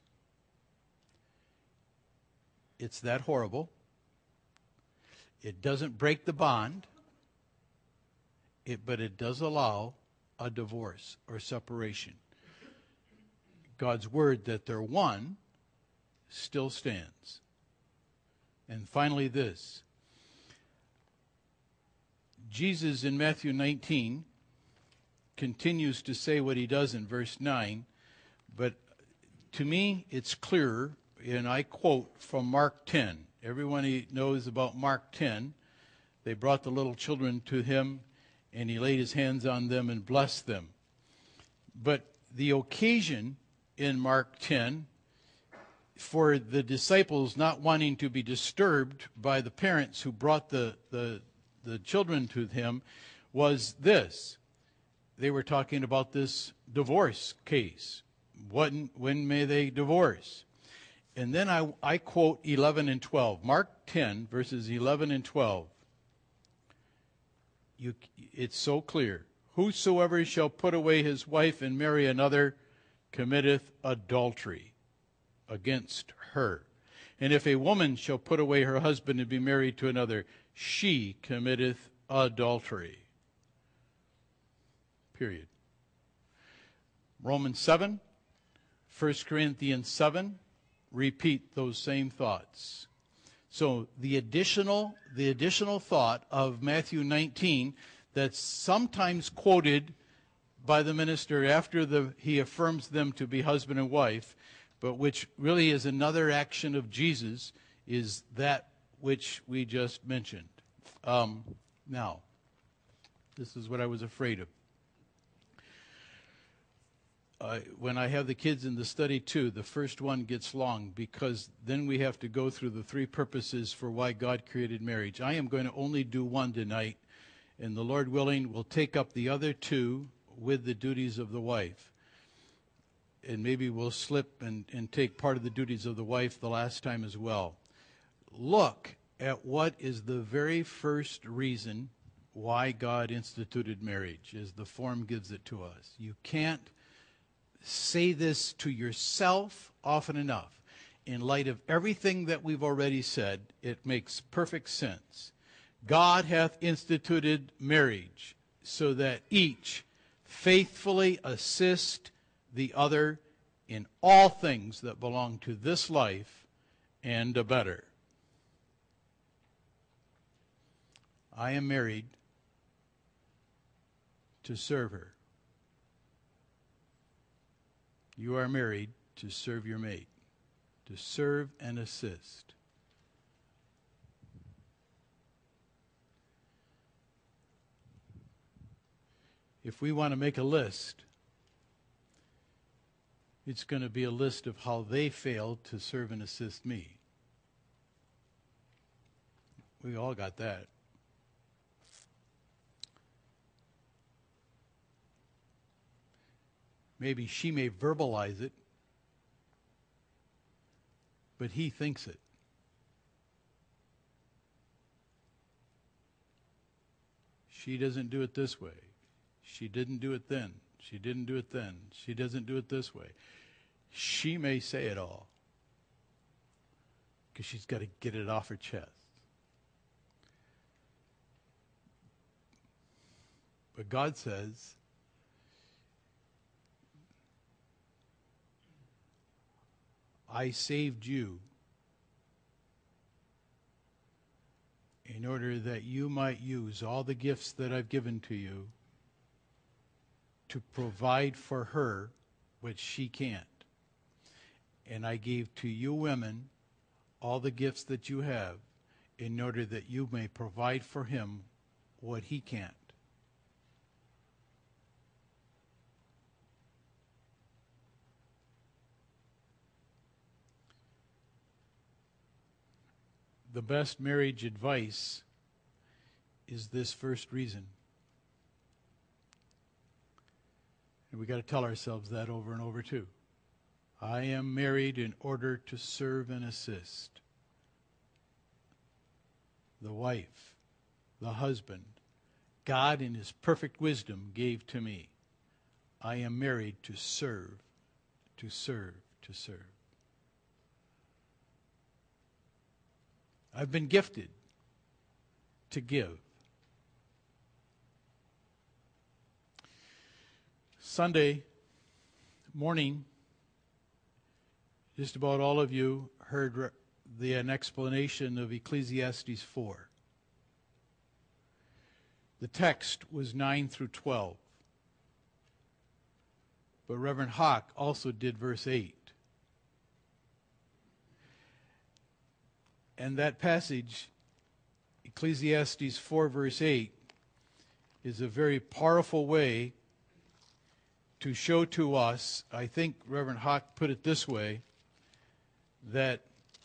S1: It's that horrible. It doesn't break the bond, it, but it does allow a divorce or separation. God's word that they're one still stands. And finally this. Jesus in Matthew nineteen continues to say what he does in verse nine, but to me it's clearer, and I quote from Mark ten. Everyone knows about Mark ten. They brought the little children to him, and he laid his hands on them and blessed them. But the occasion in Mark ten for the disciples not wanting to be disturbed by the parents who brought the, the, the children to him was this. They were talking about this divorce case. When, when may they divorce? And then I, I quote eleven and twelve. Mark ten, verses eleven and twelve. You, it's so clear. Whosoever shall put away his wife and marry another committeth adultery against her. And if a woman shall put away her husband and be married to another, she committeth adultery. Period. Romans seven, First Corinthians seven, repeat those same thoughts. So the additional, the additional thought of Matthew nineteen that's sometimes quoted by the minister after the, he affirms them to be husband and wife, but which really is another action of Jesus, is that which we just mentioned. Um, now, this is what I was afraid of. Uh, when I have the kids in the study too, the first one gets long because then we have to go through the three purposes for why God created marriage. I am going to only do one tonight, and the Lord willing, we'll take up the other two with the duties of the wife. And maybe we'll slip and, and take part of the duties of the wife the last time as well. Look at what is the very first reason why God instituted marriage, as the form gives it to us. You can't say this to yourself often enough. In light of everything that we've already said, it makes perfect sense. God hath instituted marriage so that each faithfully assist the other in all things that belong to this life and a better. I am married to serve her. You are married to serve your mate, to serve and assist. If we want to make a list, it's going to be a list of how they failed to serve and assist me. We all got that. Maybe she may verbalize it, but he thinks it. She doesn't do it this way. She didn't do it then. She didn't do it then. She doesn't do it this way. She may say it all because she's got to get it off her chest. But God says, I saved you in order that you might use all the gifts that I've given to you to provide for her what she can't. And I gave to you women all the gifts that you have in order that you may provide for him what he can't. The best marriage advice is this first reason. And we got to tell ourselves that over and over too. I am married in order to serve and assist. The wife, the husband, God in his perfect wisdom gave to me. I am married to serve, to serve, to serve. I've been gifted to give. Sunday morning, just about all of you heard the, an explanation of Ecclesiastes four. The text was nine through twelve. but Reverend Hawk also did verse eight. And that passage, Ecclesiastes four, verse eight, is a very powerful way to show to us, I think Reverend Hawk put it this way, that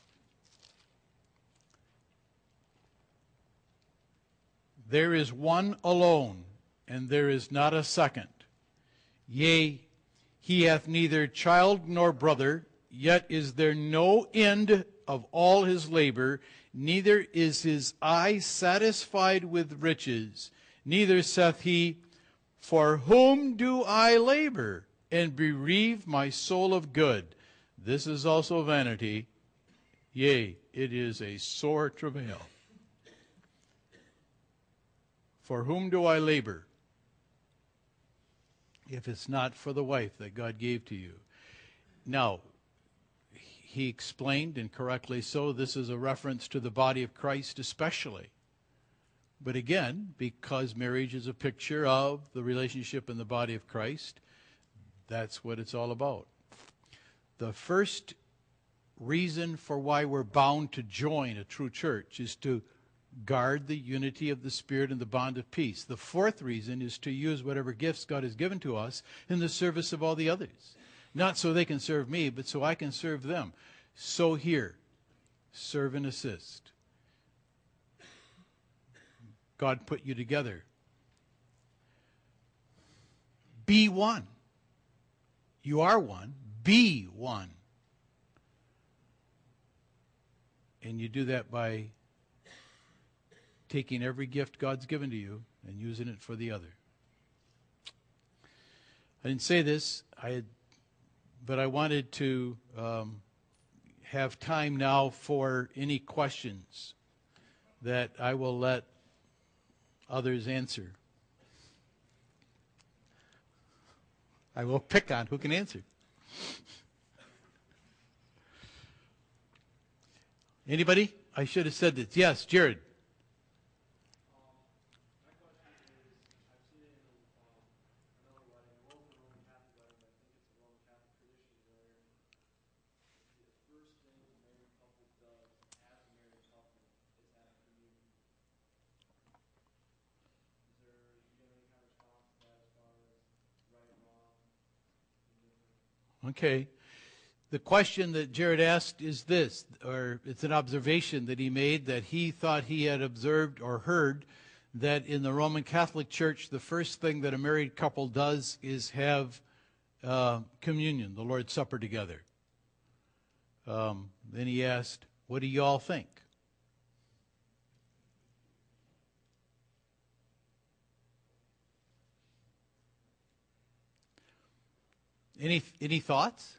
S1: there is one alone, and there is not a second. Yea, he hath neither child nor brother, yet is there no end of all his labor, neither is his eye satisfied with riches, neither saith he, for whom do I labor, and bereave my soul of good? This is also vanity, yea, it is a sore travail. For whom do I labor, if it's not for the wife that God gave to you? Now, he explained, and correctly so, this is a reference to the body of Christ especially. But again, because marriage is a picture of the relationship in the body of Christ, that's what it's all about. The first reason for why we're bound to join a true church is to guard the unity of the Spirit and the bond of peace. The fourth reason is to use whatever gifts God has given to us in the service of all the others. Not so they can serve me, but so I can serve them. So here, serve and assist. God put you together. Be one. You are one. Be one. And you do that by taking every gift God's given to you and using it for the other. I didn't say this, I had, but I wanted to um, have time now for any questions that I will let others answer. I will pick on who can answer. Anybody? I should have said this. Yes, Jared. Okay. The question that Jared asked is this, or it's an observation that he made, that he thought he had observed or heard that in the Roman Catholic Church, the first thing that a married couple does is have uh, communion, the Lord's Supper together. Um, then he asked, what do you all think? Any any thoughts?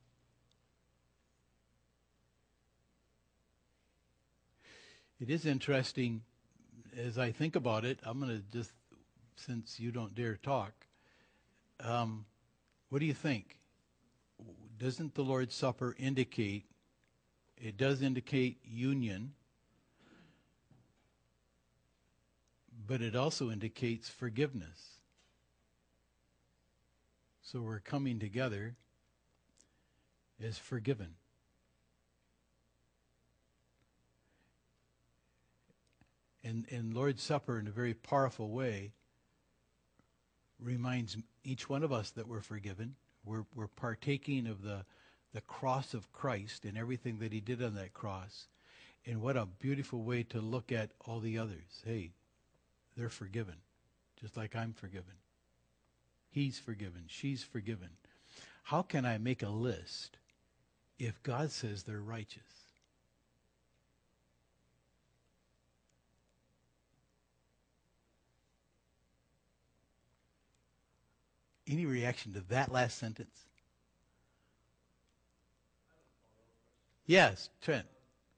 S1: It is interesting as I think about it. I'm going to just, since you don't dare talk, um, what do you think? Doesn't the Lord's Supper indicate, it does indicate union, but it also indicates forgiveness. So we're coming together as forgiven. And, and Lord's Supper, in a very powerful way, reminds each one of us that we're forgiven. We're, we're partaking of the, the cross of Christ and everything that he did on that cross. And what a beautiful way to look at all the others. Hey, they're forgiven, just like I'm forgiven. He's forgiven. She's forgiven. How can I make a list if God says they're righteous? Any reaction to that last sentence? Yes, Trent.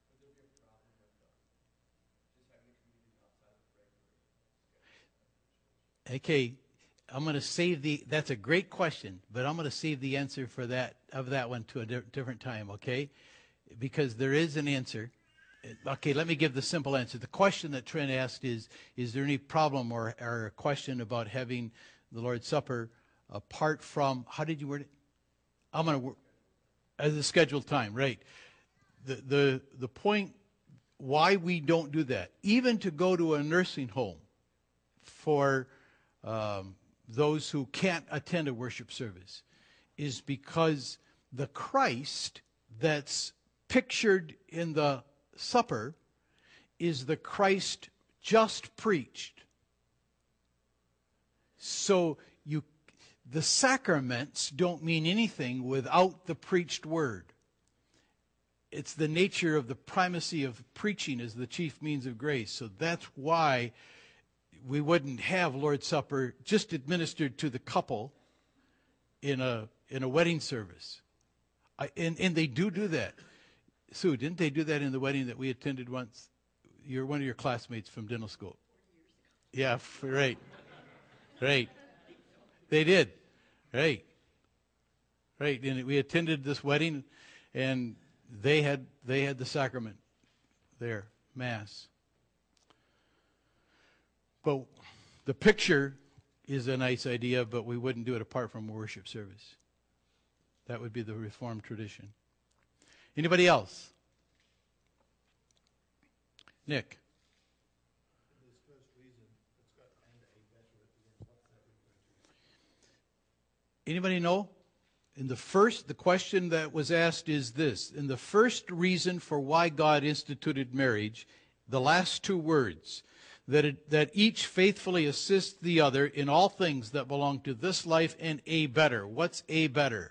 S1: Okay. I'm going to save the, that's a great question, but I'm going to save the answer for that, of that one to a di- different time, okay? Because there is an answer. Okay, let me give the simple answer. The question that Trent asked is, is there any problem or, or a question about having the Lord's Supper apart from, how did you word it? I'm going to work as a scheduled time, right? The, the, the point why we don't do that, even to go to a nursing home for um, those who can't attend a worship service, is because the Christ that's pictured in the supper is the Christ just preached. So you, the sacraments don't mean anything without the preached word. It's the nature of the primacy of preaching as the chief means of grace. So that's why we wouldn't have Lord's Supper just administered to the couple in a in a wedding service. I, and, and they do do that. Sue, didn't they do that in the wedding that we attended once? You're one of your classmates from dental school. Yeah, f- right. Right. They did. Right. Right. And we attended this wedding, and they had they had the sacrament there, Mass. But the picture is a nice idea, but we wouldn't do it apart from a worship service. That would be the Reformed tradition. Anybody else? Nick. Anybody know? In the first, the question that was asked is this. In the first reason for why God instituted marriage, the last two words, that it, that each faithfully assists the other in all things that belong to this life and a better. What's a better?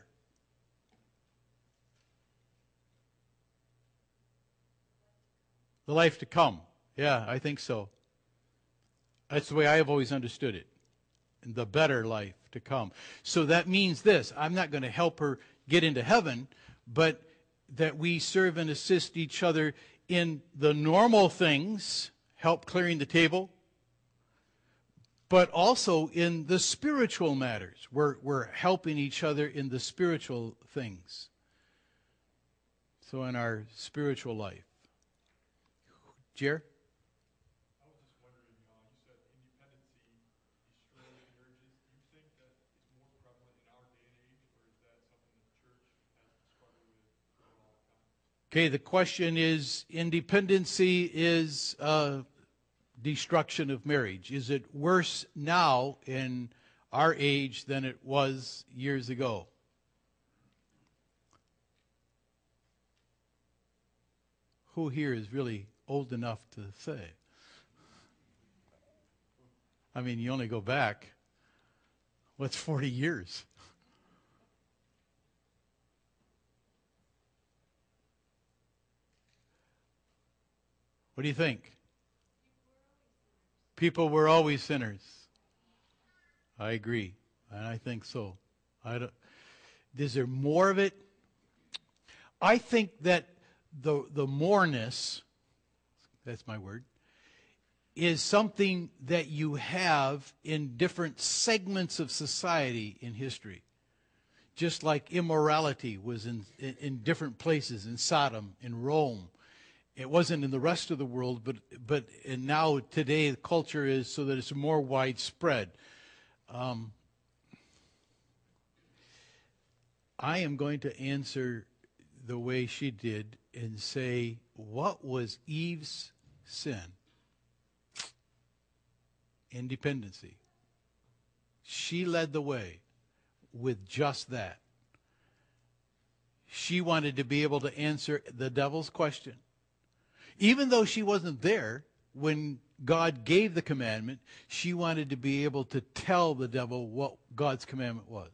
S1: The life to come. Yeah, I think so. That's the way I have always understood it. The better life to come. So that means this. I'm not going to help her get into heaven, but that we serve and assist each other in the normal things, help clearing the table, but also in the spiritual matters. We're, we're helping each other in the spiritual things. So in our spiritual life. Jer?
S2: I was just wondering, uh, you said independency destroys marriages. Do you think that is more prevalent in our day and age, or is that something that the church has struggled with for a long time?
S1: Okay, the question is, independency is uh, destruction of marriage. Is it worse now in our age than it was years ago? Who here is really old enough to say? I mean, you only go back, what's forty years? What do you think? People were always sinners. I agree, and I think so. I don't, is there more of it? I think that the the moreness, that's my word, is something that you have in different segments of society in history. Just like immorality was in, in, in different places, in Sodom, in Rome. It wasn't in the rest of the world, but but and now today the culture is so that it's more widespread. Um, I am going to answer the way she did and say, what was Eve's sin? Independency. She led the way with just that. She wanted to be able to answer the devil's question. Even though she wasn't there when God gave the commandment, she wanted to be able to tell the devil what God's commandment was.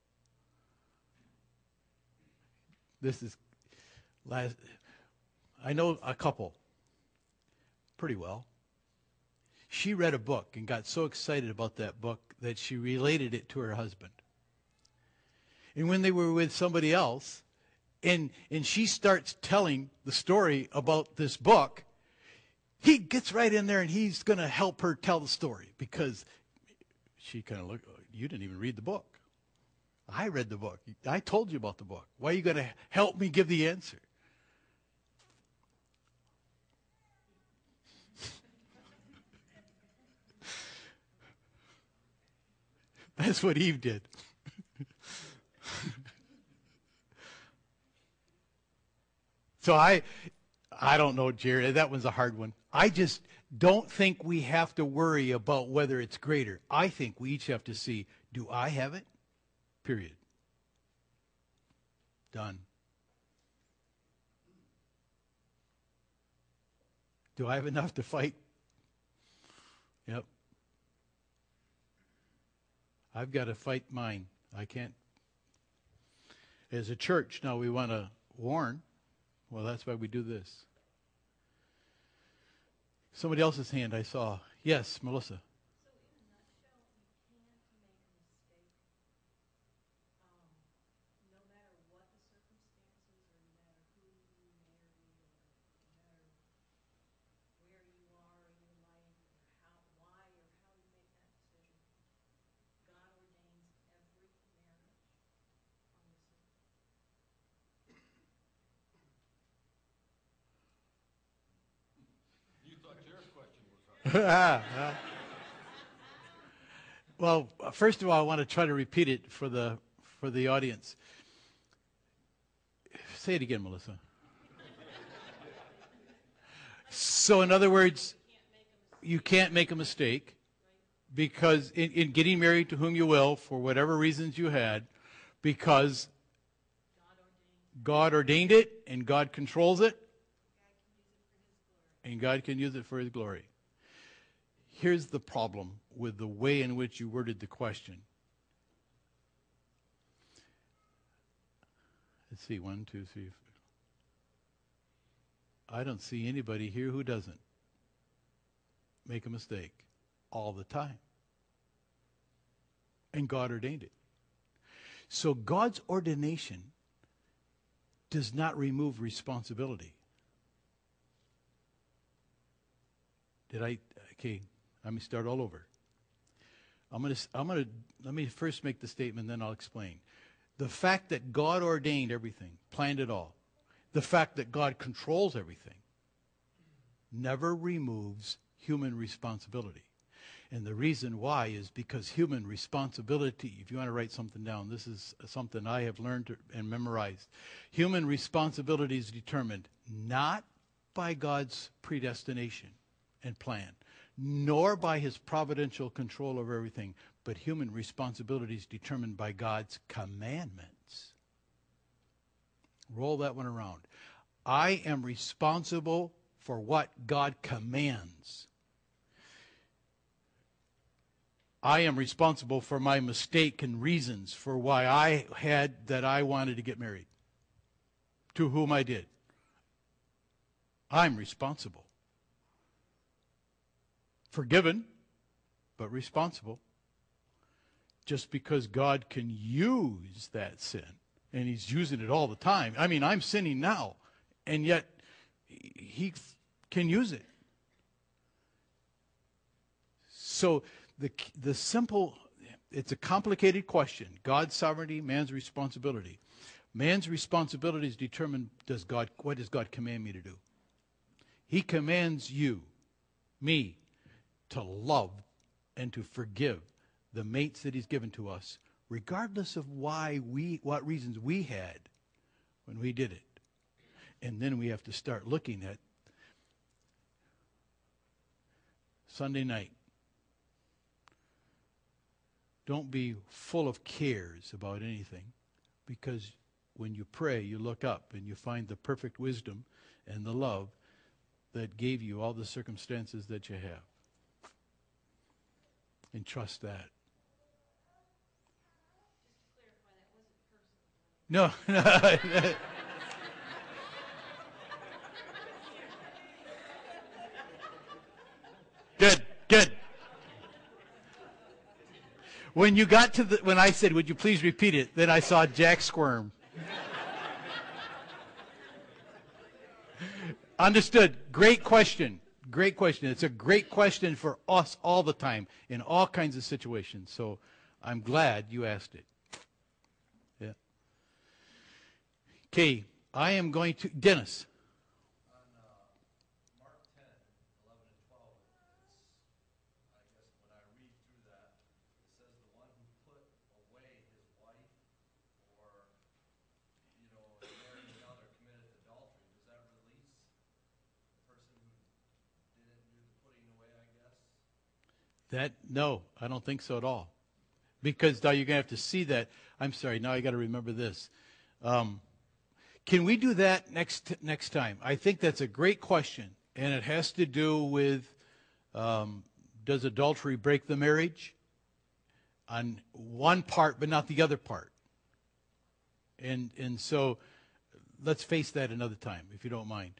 S1: This is last. I know a couple pretty well. She read a book and got so excited about that book that she related it to her husband. And when they were with somebody else, and and she starts telling the story about this book, he gets right in there and he's going to help her tell the story because she kind of looked, you didn't even read the book. I read the book. I told you about the book. Why are you going to help me give the answer? That's what Eve did. So I, I don't know, Jared. That one's a hard one. I just don't think we have to worry about whether it's greater. I think we each have to see, do I have it? Period. Done. Do I have enough to fight? Yep. I've got to fight mine. I can't. As a church, now we want to warn. Well, that's why we do this. Somebody else's hand I saw. Yes, Melissa.
S3: So in a nutshell, you can't make a mistake, um, no matter what the circumstances, or no matter who you marry, or no matter where you are in your life, or how, why, or how you make that decision. God ordains every marriage on this earth.
S4: You thought Jared's question was hard.
S1: Well, first of all, I want to try to repeat it for the for the audience. Say it again, Melissa. So, in other words, you can't make a mistake because in, in getting married to whom you will, for whatever reasons you had, because God ordained it and God controls it, and God can use it for His glory. Here's the problem with the way in which you worded the question. Let's see, one, two, three, four. I don't see anybody here who doesn't make a mistake all the time. And God ordained it. So God's ordination does not remove responsibility. Did I? Okay, let me start all over. I'm going to, I'm going to, let me first make the statement, then I'll explain. The fact that God ordained everything, planned it all, the fact that God controls everything, never removes human responsibility. And the reason why is because human responsibility, if you want to write something down, this is something I have learned to, and memorized. Human responsibility is determined not by God's predestination and plan, nor by His providential control over everything, but human responsibility is determined by God's commandments. Roll that one around. I am responsible for what God commands. I am responsible for my mistake and reasons for why I had that I wanted to get married, to whom I did. I'm responsible. Forgiven, but responsible. Just because God can use that sin, and He's using it all the time. I mean, I'm sinning now, and yet He can use it. So the the simple, it's a complicated question. God's sovereignty, man's responsibility. Man's responsibility is determined, does God, what does God command me to do? He commands you, me, to love and to forgive the mates that He's given to us, regardless of why we, what reasons we had when we did it. And then we have to start looking at Sunday night. Don't be full of cares about anything, because when you pray, you look up and you find the perfect wisdom and the love that gave you all the circumstances that you have. And trust that.
S3: Just to clarify, that wasn't personal.
S1: No, no. Good, good. When you got to the, when I said, would you please repeat it, then I saw Jack squirm. Understood. Great question. Great question. It's a great question for us all the time in all kinds of situations. So I'm glad you asked it. Yeah. Okay, I am going to, Dennis.
S4: On uh, Mark ten, eleven and twelve, it's, I guess when I read through that, it says the one who put away his wife or
S1: That, no, I don't think so at all. Because now you're going to have to see that. I'm sorry, now I got to remember this. Um, can we do that next next time? I think that's a great question, and it has to do with um, does adultery break the marriage? On one part, but not the other part. And and so let's face that another time, if you don't mind.